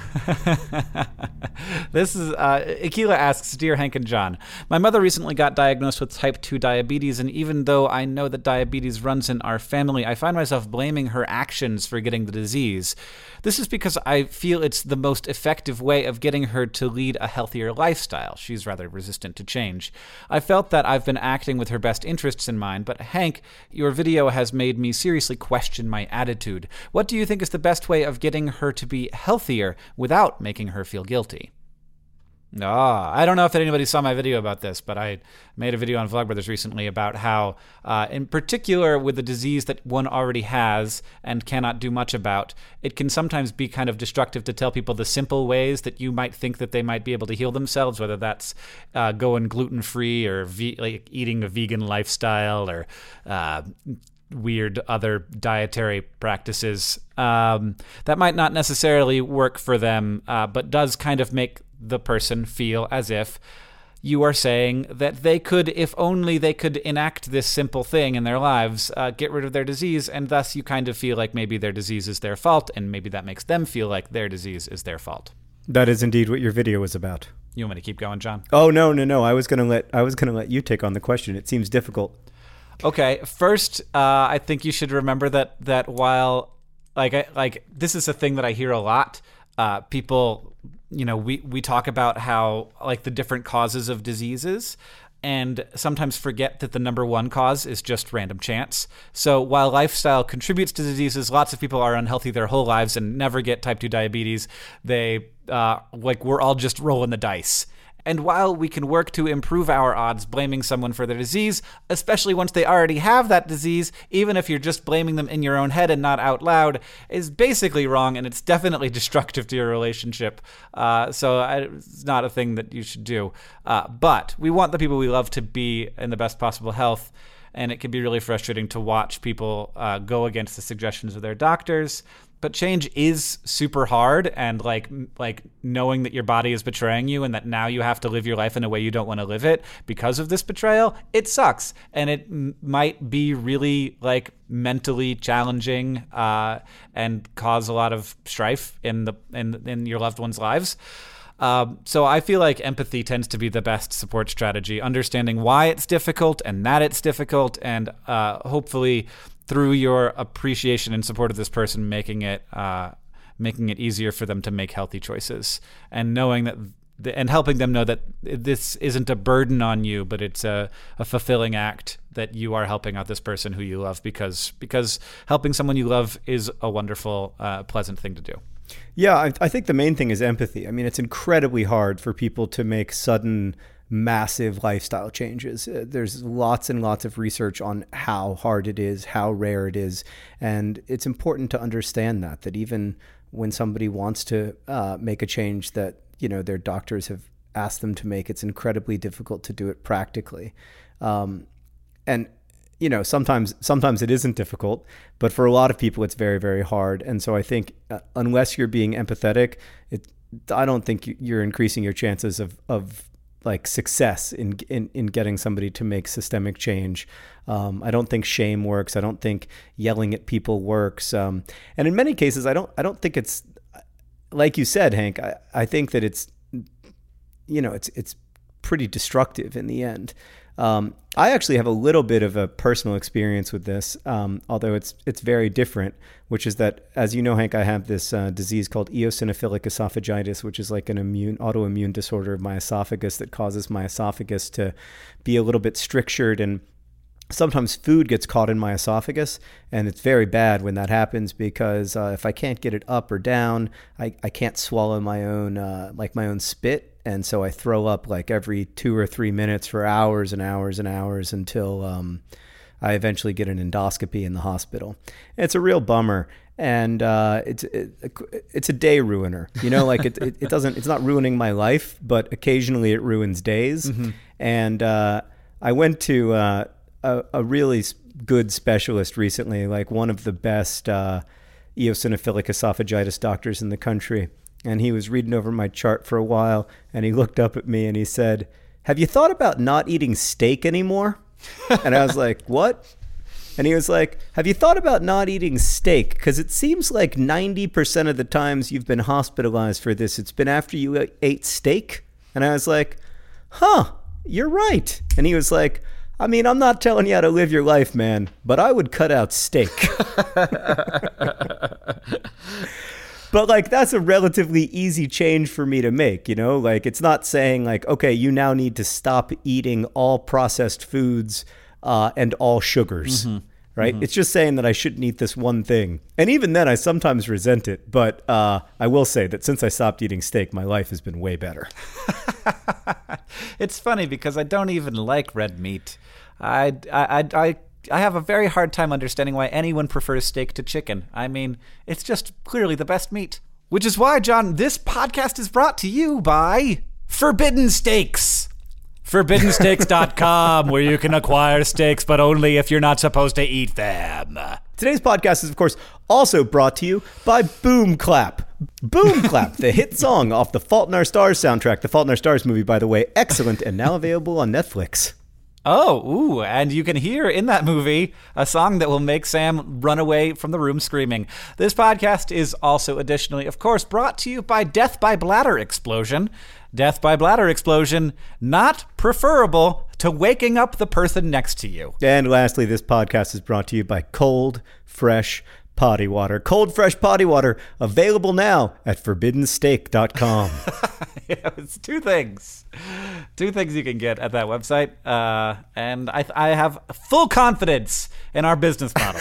This is, uh, Akila asks, Dear Hank and John, my mother recently got diagnosed with type two diabetes, and even though I know that diabetes runs in our family, I find myself blaming her actions for getting the disease. This is because I feel it's the most effective way of getting her to lead a healthier lifestyle. She's rather resistant to change. I felt that I've been acting with her best interests in mind, but Hank, your video has made me seriously question my attitude. What do you think is the best way of getting her to be healthier without making her feel guilty? Ah, I don't know if anybody saw my video about this, but I made a video on Vlogbrothers recently about how, uh, in particular with the disease that one already has and cannot do much about, it can sometimes be kind of destructive to tell people the simple ways that you might think that they might be able to heal themselves, whether that's uh, going gluten-free or ve- like eating a vegan lifestyle or uh, weird other dietary practices. Um, that might not necessarily work for them, uh, but does kind of make the person feel as if you are saying that they could, if only they could enact this simple thing in their lives, uh, get rid of their disease, and thus you kind of feel like maybe their disease is their fault, and maybe that makes them feel like their disease is their fault. That is indeed what your video was about. You want me to keep going, John? Oh, no, no, no. I was going to let I was going to let you take on the question. It seems difficult. Okay, first, uh, I think you should remember that that while, like, I, like this is a thing that I hear a lot. Uh, people, you know, we, we talk about how, like, the different causes of diseases and sometimes forget that the number one cause is just random chance. So while lifestyle contributes to diseases, lots of people are unhealthy their whole lives and never get type two diabetes. They, uh, like, we're all just rolling the dice. And while we can work to improve our odds blaming someone for their disease, especially once they already have that disease, even if you're just blaming them in your own head and not out loud, is basically wrong, and it's definitely destructive to your relationship. Uh, so I, it's not a thing that you should do. Uh, but we want the people we love to be in the best possible health, and it can be really frustrating to watch people uh, go against the suggestions of their doctors. But change is super hard, and like like knowing that your body is betraying you and that now you have to live your life in a way you don't want to live it because of this betrayal, it sucks. And it m- might be really like mentally challenging uh, and cause a lot of strife in the in in your loved ones' lives. Um, so I feel like empathy tends to be the best support strategy, understanding why it's difficult and that it's difficult, and uh, hopefully through your appreciation and support of this person, making it uh, making it easier for them to make healthy choices, and knowing that the, and helping them know that this isn't a burden on you, but it's a, a fulfilling act that you are helping out this person who you love, because because helping someone you love is a wonderful, uh, pleasant thing to do. Yeah, I, I think the main thing is empathy. I mean, it's incredibly hard for people to make sudden, massive lifestyle changes. Uh, there's lots and lots of research on how hard it is, how rare it is. And it's important to understand that, that even when somebody wants to uh, make a change that, you know, their doctors have asked them to make, it's incredibly difficult to do it practically. Um, and you know, sometimes sometimes it isn't difficult, but for a lot of people, it's very, very hard. And so I think uh, unless you're being empathetic, it, I don't think you're increasing your chances of, of like success in, in, in getting somebody to make systemic change. Um, I don't think shame works. I don't think yelling at people works. Um, and in many cases, I don't I don't think it's, like you said, Hank, I, I think that it's, you know, it's it's pretty destructive in the end. Um, I actually have a little bit of a personal experience with this, um, although it's it's very different, which is that, as you know, Hank, I have this uh, disease called eosinophilic esophagitis, which is like an immune autoimmune disorder of my esophagus that causes my esophagus to be a little bit strictured, and sometimes food gets caught in my esophagus, and it's very bad when that happens because uh, if I can't get it up or down, I, I can't swallow my own uh, like my own spit, and so I throw up like every two or three minutes for hours and hours and hours until um, I eventually get an endoscopy in the hospital. It's a real bummer. And uh, it's it, it's a day ruiner, you know. Like it, it, it doesn't. It's not ruining my life, but occasionally it ruins days. Mm-hmm. And uh, I went to uh, A, a really good specialist recently, like one of the best uh, eosinophilic esophagitis doctors in the country. And he was reading over my chart for a while, and he looked up at me and he said, "Have you thought about not eating steak anymore?" And I was like, "What?" And he was like, "Have you thought about not eating steak? Because it seems like ninety percent of the times you've been hospitalized for this, it's been after you ate steak." And I was like, "Huh, you're right." And he was like, "I mean, I'm not telling you how to live your life, man, but I would cut out steak." But like, that's a relatively easy change for me to make, you know? Like, it's not saying like, okay, you now need to stop eating all processed foods uh, and all sugars, mm-hmm. right? Mm-hmm. It's just saying that I shouldn't eat this one thing. And even then, I sometimes resent it. But uh, I will say that since I stopped eating steak, my life has been way better. It's funny because I don't even like red meat. I, I, I, I have a very hard time understanding why anyone prefers steak to chicken. I mean, it's just clearly the best meat. Which is why, John, this podcast is brought to you by Forbidden Steaks. forbidden steaks dot com, where you can acquire steaks, but only if you're not supposed to eat them. Today's podcast is, of course, also brought to you by Boom Clap. Boom Clap, the hit song off the Fault in Our Stars soundtrack. The Fault in Our Stars movie, by the way, excellent and now available on Netflix. Oh, ooh, and you can hear in that movie a song that will make Sam run away from the room screaming. This podcast is also additionally, of course, brought to you by Death by Bladder Explosion. Death by bladder explosion, not preferable to waking up the person next to you. And lastly, this podcast is brought to you by Cold Fresh Potty Water. Cold Fresh Potty Water, available now at forbidden steak dot com. Yeah, it's two things. Two things you can get at that website. Uh, and I, I have full confidence in our business model.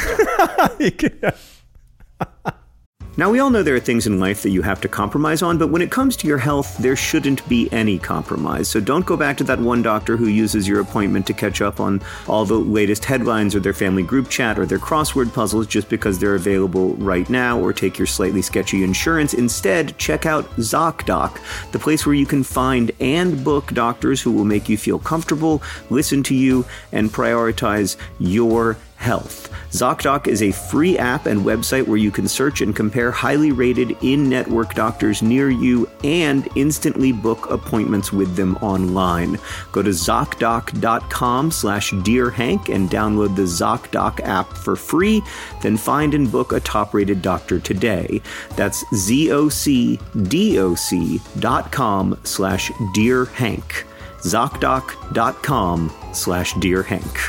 Now, we all know there are things in life that you have to compromise on, but when it comes to your health, there shouldn't be any compromise. So don't go back to that one doctor who uses your appointment to catch up on all the latest headlines or their family group chat or their crossword puzzles just because they're available right now, or take your slightly sketchy insurance. Instead, check out ZocDoc, the place where you can find and book doctors who will make you feel comfortable, listen to you, and prioritize your health. ZocDoc is a free app and website where you can search and compare highly rated in-network doctors near you and instantly book appointments with them online. Go to ZocDoc.com slash Dear Hank and download the ZocDoc app for free. Then find and book a top-rated doctor today. That's Z-O-C-D-O-C dot com slash Dear Hank. ZocDoc.com slash Dear Hank.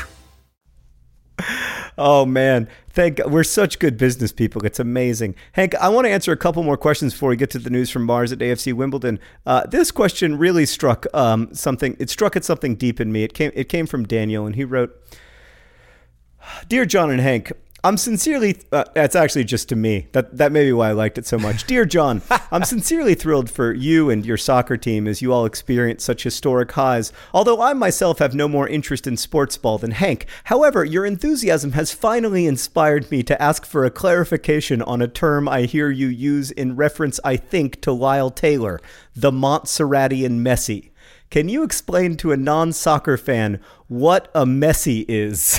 Oh, man. Thank God. We're such good business people. It's amazing. Hank, I want to answer a couple more questions before we get to the news from Mars at A F C Wimbledon. Uh, this question really struck um, something. It struck at something deep in me. It came, it came from Daniel, and he wrote, "Dear John and Hank, I'm sincerely, uh, that's actually just to me. That that may be why I liked it so much. Dear John, I'm sincerely thrilled for you and your soccer team as you all experience such historic highs, although I myself have no more interest in sports ball than Hank. However, your enthusiasm has finally inspired me to ask for a clarification on a term I hear you use in reference, I think, to Lyle Taylor, the Montserratian Messi. Can you explain to a non-soccer fan what a Messi is?"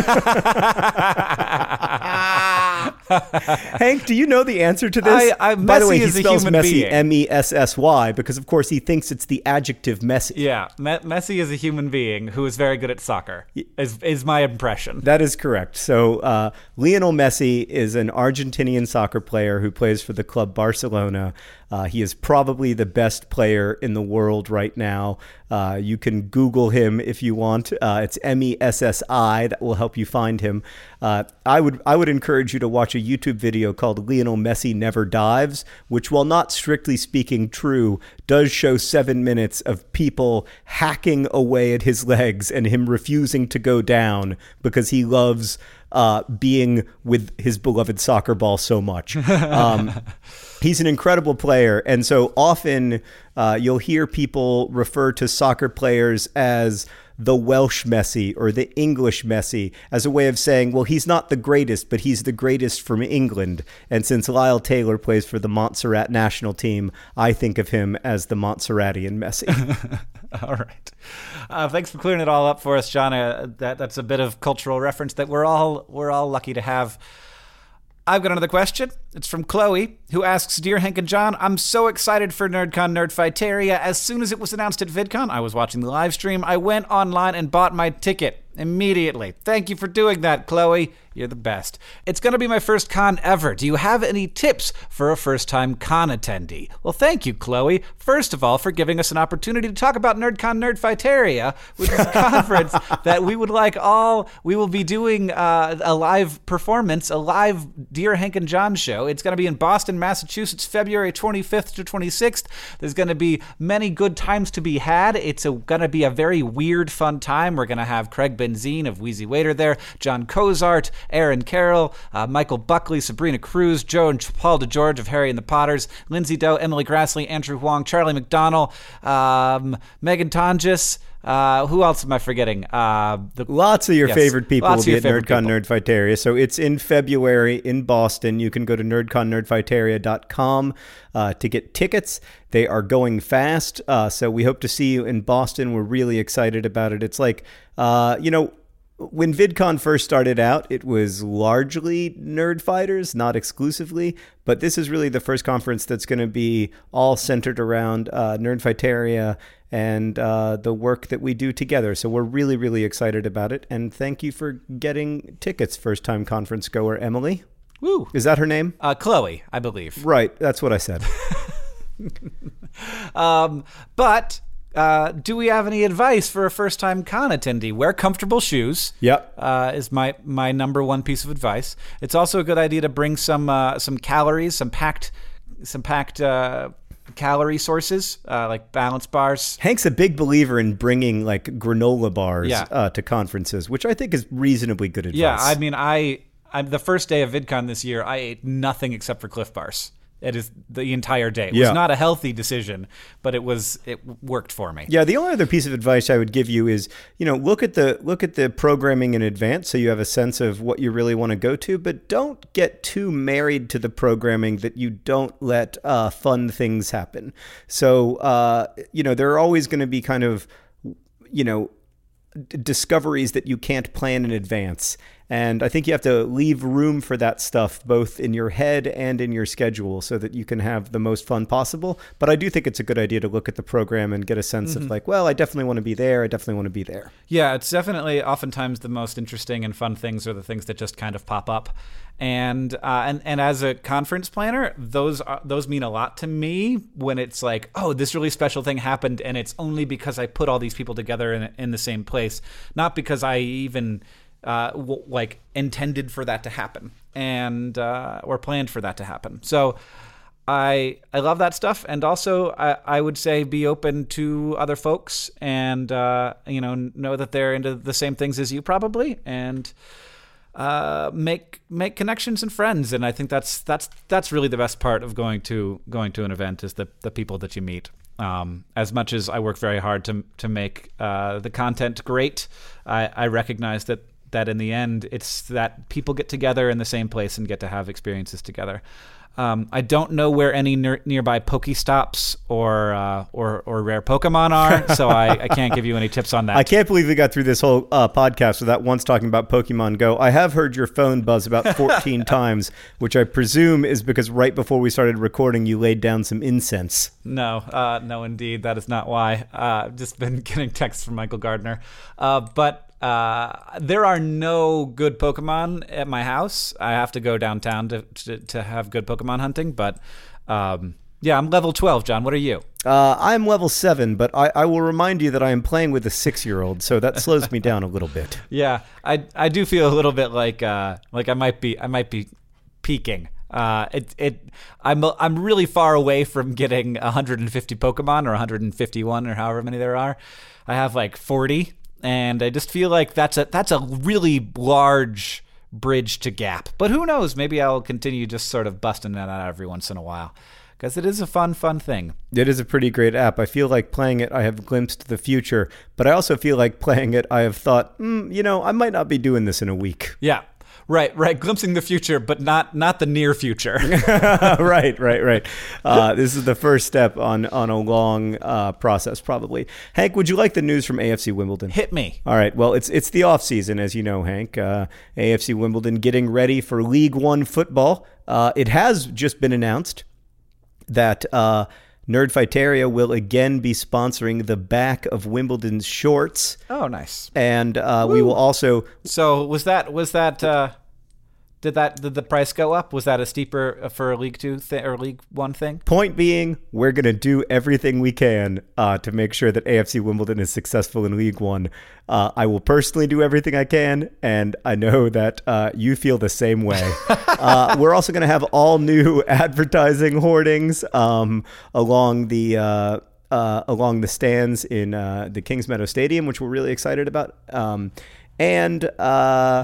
Hank, do you know the answer to this? I, I, By the way, he is spells a human Messi being. M E S S Y because, of course, he thinks it's the adjective Messi. Yeah, Me- Messi is a human being who is very good at soccer, is, is my impression. That is correct. So uh, Lionel Messi is an Argentinian soccer player who plays for the club Barcelona. Uh, he is probably the best player in the world right now. Uh, you can Google him if you want. Uh, it's M E S S I. That will help you find him. Uh, I would I would encourage you to watch a YouTube video called Lionel Messi Never Dives, which, while not strictly speaking true, does show seven minutes of people hacking away at his legs and him refusing to go down because he loves uh, being with his beloved soccer ball so much. Um, he's an incredible player. And so often uh, you'll hear people refer to soccer players as the Welsh Messi or the English Messi as a way of saying, well, he's not the greatest, but he's the greatest from England. And since Lyle Taylor plays for the Montserrat national team, I think of him as the Montserratian Messi. All right. Uh, thanks for clearing it all up for us, John. Uh, that that's a bit of cultural reference that we're all we're all lucky to have. I've got another question. It's from Chloe, who asks, Dear Hank and John, I'm so excited for NerdCon Nerdfighteria. As soon as it was announced at VidCon, I was watching the live stream. I went online and bought my ticket immediately. Thank you for doing that, Chloe. You're the best. It's going to be my first con ever. Do you have any tips for a first-time con attendee? Well, thank you, Chloe. First of all, for giving us an opportunity to talk about NerdCon Nerdfighteria, which is a conference that we would like all. We will be doing uh, a live performance, a live Dear Hank and John show. It's going to be in Boston, Massachusetts, February twenty-fifth to twenty-sixth. There's going to be many good times to be had. It's going to be a very weird, fun time. We're going to have Craig Benzine of Wheezy Waiter there, John Cozart, Aaron Carroll, uh, Michael Buckley, Sabrina Cruz, Joe and Paul DeGeorge of Harry and the Potters, Lindsay Doe, Emily Grassley, Andrew Huang, Charlie McDonnell, um, Megan Tonjes. Uh, who else am I forgetting? Uh, the, Lots of your yes, favorite people will be at NerdCon people. Nerdfighteria. So it's in February in Boston. You can go to nerdcon nerdfighteria dot com uh, to get tickets. They are going fast. Uh, so we hope to see you in Boston. We're really excited about it. It's like, uh, you know, when VidCon first started out, it was largely nerd fighters, not exclusively, but this is really the first conference that's going to be all centered around uh, Nerdfighteria and uh, the work that we do together. So we're really, really excited about it. And thank you for getting tickets, first-time conference goer Emily. Woo. Is that her name? Uh, Chloe, I believe. Right. That's what I said. um, but... Uh, do we have any advice for a first-time con attendee? Wear comfortable shoes. Yep. Uh, is my my number one piece of advice. It's also a good idea to bring some uh, some calories, some packed some packed uh, calorie sources uh, like balance bars. Hank's a big believer in bringing like granola bars yeah. uh, to conferences, which I think is reasonably good advice. Yeah, I mean, I I'm the first day of VidCon this year. I ate nothing except for Cliff Bars. It is the entire day. It yeah. was not a healthy decision, but it was it worked for me. Yeah, the only other piece of advice I would give you is, you know, look at the look at the programming in advance so you have a sense of what you really want to go to, but don't get too married to the programming that you don't let uh, fun things happen. So, uh, you know, there are always going to be kind of, you know, d- discoveries that you can't plan in advance. And I think you have to leave room for that stuff, both in your head and in your schedule, so that you can have the most fun possible. But I do think it's a good idea to look at the program and get a sense mm-hmm. of like, well, I definitely want to be there. I definitely want to be there. Yeah, it's definitely oftentimes the most interesting and fun things are the things that just kind of pop up. And uh, and and as a conference planner, those are, those mean a lot to me when it's like, oh, this really special thing happened, and it's only because I put all these people together in in the same place, not because I even uh, w- like intended for that to happen and uh, or planned for that to happen. So I I love that stuff, and also I, I would say be open to other folks, and uh, you know know that they're into the same things as you probably, and uh, make make connections and friends. And I think that's that's that's really the best part of going to going to an event is the the people that you meet. Um, as much as I work very hard to to make uh, the content great, I, I recognize that. that in the end, it's that people get together in the same place and get to have experiences together. Um, I don't know where any ner- nearby Pokestops or, uh, or or rare Pokemon are, so I, I can't give you any tips on that. I can't believe we got through this whole uh, podcast without once talking about Pokemon Go. I have heard your phone buzz about fourteen times, which I presume is because right before we started recording, you laid down some incense. No, uh, no, indeed. That is not why. Uh, I've just been getting texts from Michael Gardner. Uh, but Uh, there are no good Pokemon at my house. I have to go downtown to to, to have good Pokemon hunting, but um, Yeah, I'm level twelve, John. What are you? Uh, I'm level seven, but I, I will remind you that I am playing with a six-year-old, so that slows me down a little bit. Yeah, I I do feel a little bit like uh, like I might be I might be peaking. Uh, it it I'm I'm really far away from getting one hundred fifty Pokemon or one hundred fifty-one or however many there are. I have like forty, and I just feel like that's a that's a really large bridge to gap. But who knows? Maybe I'll continue just sort of busting that out every once in a while. Because it is a fun, fun thing. It is a pretty great app. I feel like playing it, I have glimpsed the future. But I also feel like playing it, I have thought, mm, you know, I might not be doing this in a week. Yeah, right, right. Glimpsing the future, but not not the near future. right, right, right. Uh, this is the first step on, on a long uh, process, probably. Hank, would you like the news from A F C Wimbledon? Hit me. All right. Well, it's it's the off season, as you know, Hank. Uh, A F C Wimbledon getting ready for League One football. Uh, it has just been announced that uh, Nerdfighteria will again be sponsoring the back of Wimbledon's shorts. Oh, nice. And uh, we will also... So was that... was that uh, Did that did the price go up? Was that a steeper for a League Two th- or League One thing? Point being, we're going to do everything we can uh, to make sure that A F C Wimbledon is successful in League One. Uh, I will personally do everything I can, and I know that uh, you feel the same way. uh, we're also going to have all new advertising hoardings um, along the uh, uh, along the stands in uh, the Kings Meadow Stadium, which we're really excited about, um, and. Uh,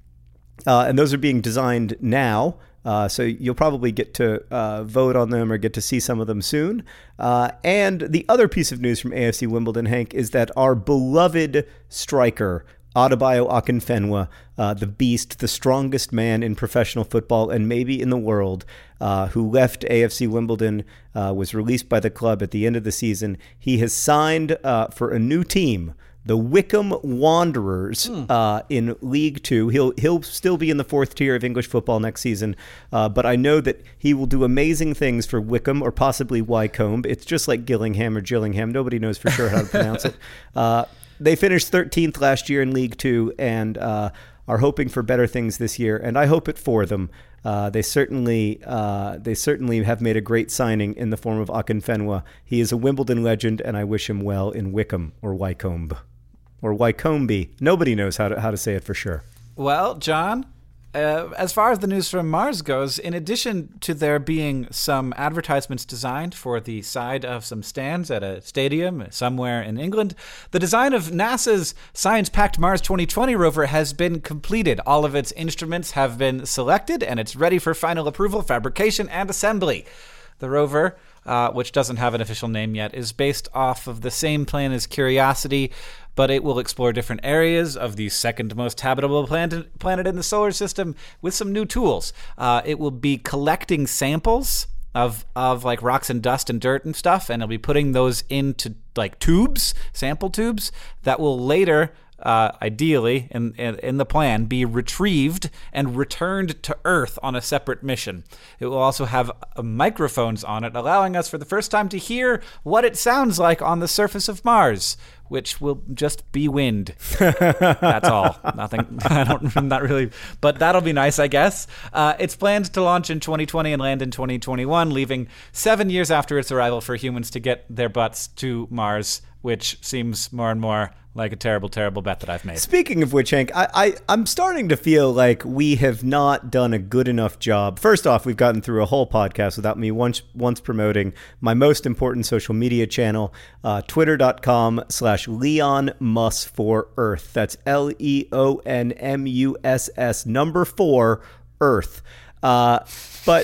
Uh, and those are being designed now, uh, so you'll probably get to uh, vote on them or get to see some of them soon. Uh, and the other piece of news from A F C Wimbledon, Hank, is that our beloved striker, Adebayo Akinfenwa, uh, the beast, the strongest man in professional football and maybe in the world, uh, who left A F C Wimbledon, uh, was released by the club at the end of the season. He has signed uh, for a new team, the Wycombe Wanderers, mm. uh, in League Two. He'll he'll still be in the fourth tier of English football next season, uh, but I know that he will do amazing things for Wycombe or possibly Wycombe. It's just like Gillingham or Gillingham. Nobody knows for sure how to pronounce it. Uh, they finished thirteenth last year in League Two and uh, are hoping for better things this year, and I hope it for them. Uh, they certainly uh, they certainly have made a great signing in the form of Akinfenwa. He is a Wimbledon legend, and I wish him well in Wycombe or Wycombe. Or Wycombe. Nobody knows how to how to say it for sure. Well, John, uh, as far as the news from Mars goes, in addition to there being some advertisements designed for the side of some stands at a stadium somewhere in England, the design of NASA's science-packed Mars twenty twenty rover has been completed. All of its instruments have been selected, and it's ready for final approval, fabrication, and assembly. The rover, uh, which doesn't have an official name yet, is based off of the same plan as Curiosity, but it will explore different areas of the second most habitable planet, planet in the solar system with some new tools. Uh, it will be collecting samples of of like rocks and dust and dirt and stuff, and it'll be putting those into like tubes, sample tubes, that will later, uh, ideally, in, in in the plan, be retrieved and returned to Earth on a separate mission. It will also have uh, microphones on it, allowing us for the first time to hear what it sounds like on the surface of Mars, which will just be wind. That's all. Nothing. I don't. Not really. But that'll be nice, I guess. Uh, it's planned to launch in twenty twenty and land in twenty twenty-one, leaving seven years after its arrival for humans to get their butts to Mars, which seems more and more like a terrible, terrible bet that I've made. Speaking of which, Hank, I, I, I'm starting to feel like we have not done a good enough job. First off, we've gotten through a whole podcast without me once once promoting my most important social media channel, uh, twitter.com slash Leon Muss for Earth. That's L E O N M U S S number four, Earth. Uh, but...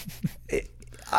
it,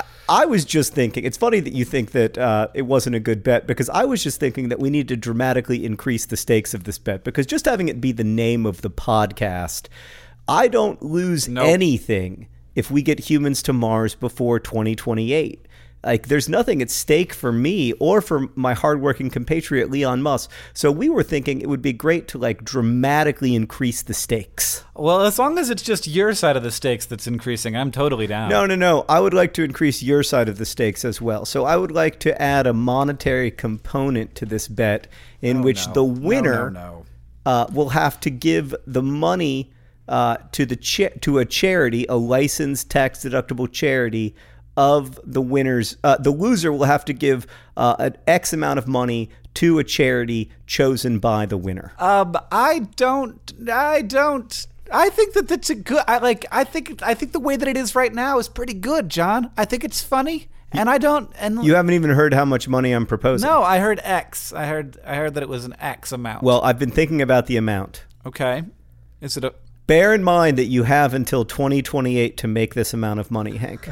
I was just thinking, it's funny that you think that uh, it wasn't a good bet, because I was just thinking that we need to dramatically increase the stakes of this bet, because just having it be the name of the podcast, I don't lose nope. anything if we get humans to Mars before twenty twenty-eight. Like, there's nothing at stake for me or for my hardworking compatriot Leon Muss. So we were thinking it would be great to, like, dramatically increase the stakes. Well, as long as it's just your side of the stakes that's increasing, I'm totally down. No, no, no. I would like to increase your side of the stakes as well. So I would like to add a monetary component to this bet in oh, which no. the winner no, no, no. Uh, will have to give the money uh, to the cha- to a charity, a licensed tax-deductible charity, of the winners, uh, the loser will have to give uh, an X amount of money to a charity chosen by the winner. Um, I don't, I don't, I think that that's a good, I like, I think, I think the way that it is right now is pretty good, John. I think it's funny, and I don't, and You haven't even heard how much money I'm proposing. no, I heard X. I heard, I heard that it was an X amount. Well, I've been thinking about the amount. Okay. Is it a, Bear in mind that you have until twenty twenty-eight to make this amount of money, Hank.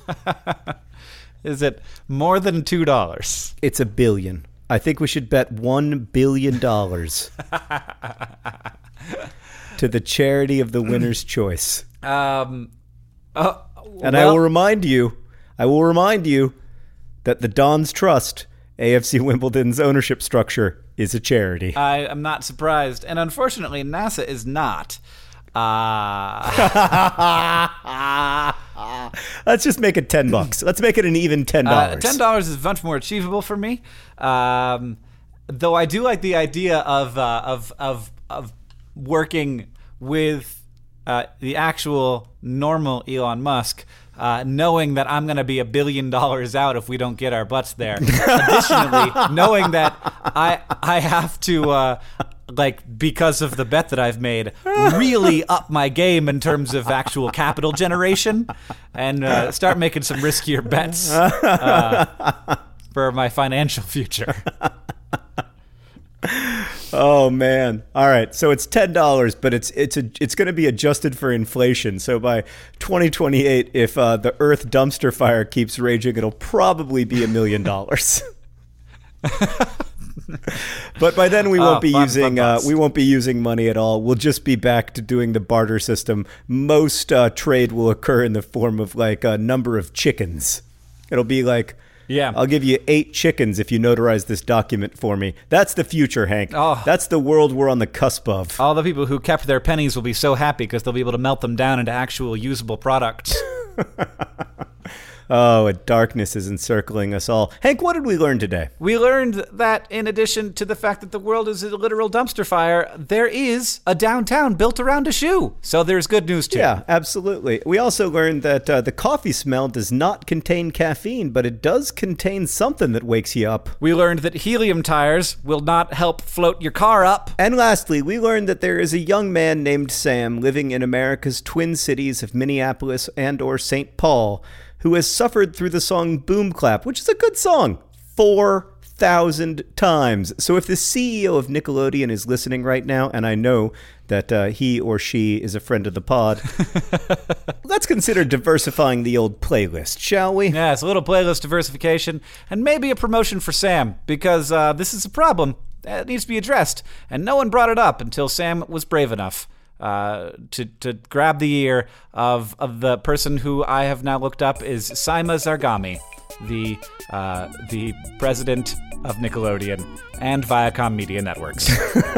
is it more than two dollars? It's a billion. I think we should bet one billion dollars to the charity of the winner's choice. Um, uh, And I well- will remind you, I will remind you that the Don's Trust, A F C Wimbledon's ownership structure, is a charity. I am not surprised. And unfortunately, NASA is not. Uh, Let's just make it ten bucks. Let's make it an even ten dollars. uh, ten dollars is much more achievable for me. Um, though I do like the idea of uh, of of of working with uh, the actual normal Elon Musk. Uh, knowing that I'm going to be a billion dollars out if we don't get our butts there. Additionally, knowing that I I have to, uh, like, because of the bet that I've made, really up my game in terms of actual capital generation and uh, start making some riskier bets uh, for my financial future. Oh man! All right, so it's ten dollars, but it's it's a, it's going to be adjusted for inflation. So by twenty twenty-eight, if uh, the Earth dumpster fire keeps raging, it'll probably be a million dollars. But by then we won't Oh, be fun, using fun uh, thoughts. we won't be using money at all. We'll just be back to doing the barter system. Most uh, trade will occur in the form of like a number of chickens. It'll be like. Yeah. I'll give you eight chickens if you notarize this document for me. That's the future, Hank. Oh. That's the world we're on the cusp of. All the people who kept their pennies will be so happy because they'll be able to melt them down into actual usable products. Oh, a darkness is encircling us all. Hank, what did we learn today? We learned that in addition to the fact that the world is a literal dumpster fire, there is a downtown built around a shoe. So there's good news too. Yeah, absolutely. We also learned that uh, the coffee smell does not contain caffeine, but it does contain something that wakes you up. We learned that helium tires will not help float your car up. And lastly, we learned that there is a young man named Sam living in America's twin cities of Minneapolis and or Saint Paul who has suffered through the song Boom Clap, which is a good song, four thousand times. So if the C E O of Nickelodeon is listening right now, and I know that uh, he or she is a friend of the pod, let's consider diversifying the old playlist, shall we? Yeah, it's a little playlist diversification and maybe a promotion for Sam because uh, this is a problem that needs to be addressed. And no one brought it up until Sam was brave enough uh, to to grab the ear of of the person who I have now looked up is Saima Zargami, the uh, the president of Nickelodeon and Viacom Media Networks.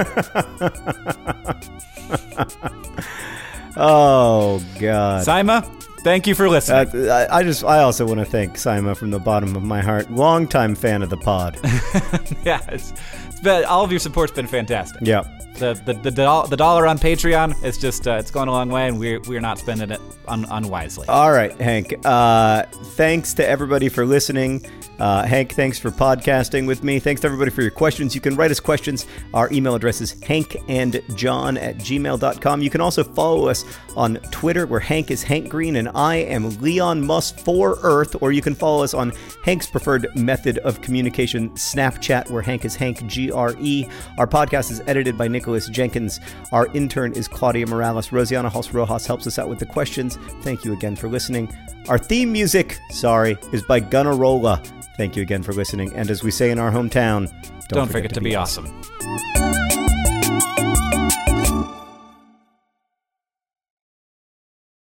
Oh, God. Saima, thank you for listening. Uh, I I just, I also want to thank Saima from the bottom of my heart. Longtime fan of the pod. yeah, it's, it's been, all of your support's been fantastic. Yeah. The the the, doll, the dollar on Patreon is just uh, it's going a long way, and we're we're not spending it un, unwisely. All right, Hank. Uh, thanks to everybody for listening. Uh, Hank, thanks for podcasting with me. Thanks to everybody for your questions. You can write us questions. Our email address is hankandjohn at gmail dot com. You can also follow us on Twitter, where Hank is Hank Green and I am Leon Musk for Earth. Or you can follow us on Hank's preferred method of communication, Snapchat, where Hank is Hank G R E. Our podcast is edited by Nicholas Jenkins. Our intern is Claudia Morales. Rosiana Hals Rojas helps us out with the questions. Thank you again for listening. Our theme music, sorry, is by Gunnarolla. Thank you again for listening. And as we say in our hometown, don't, Don't forget, forget to, to be awesome. awesome.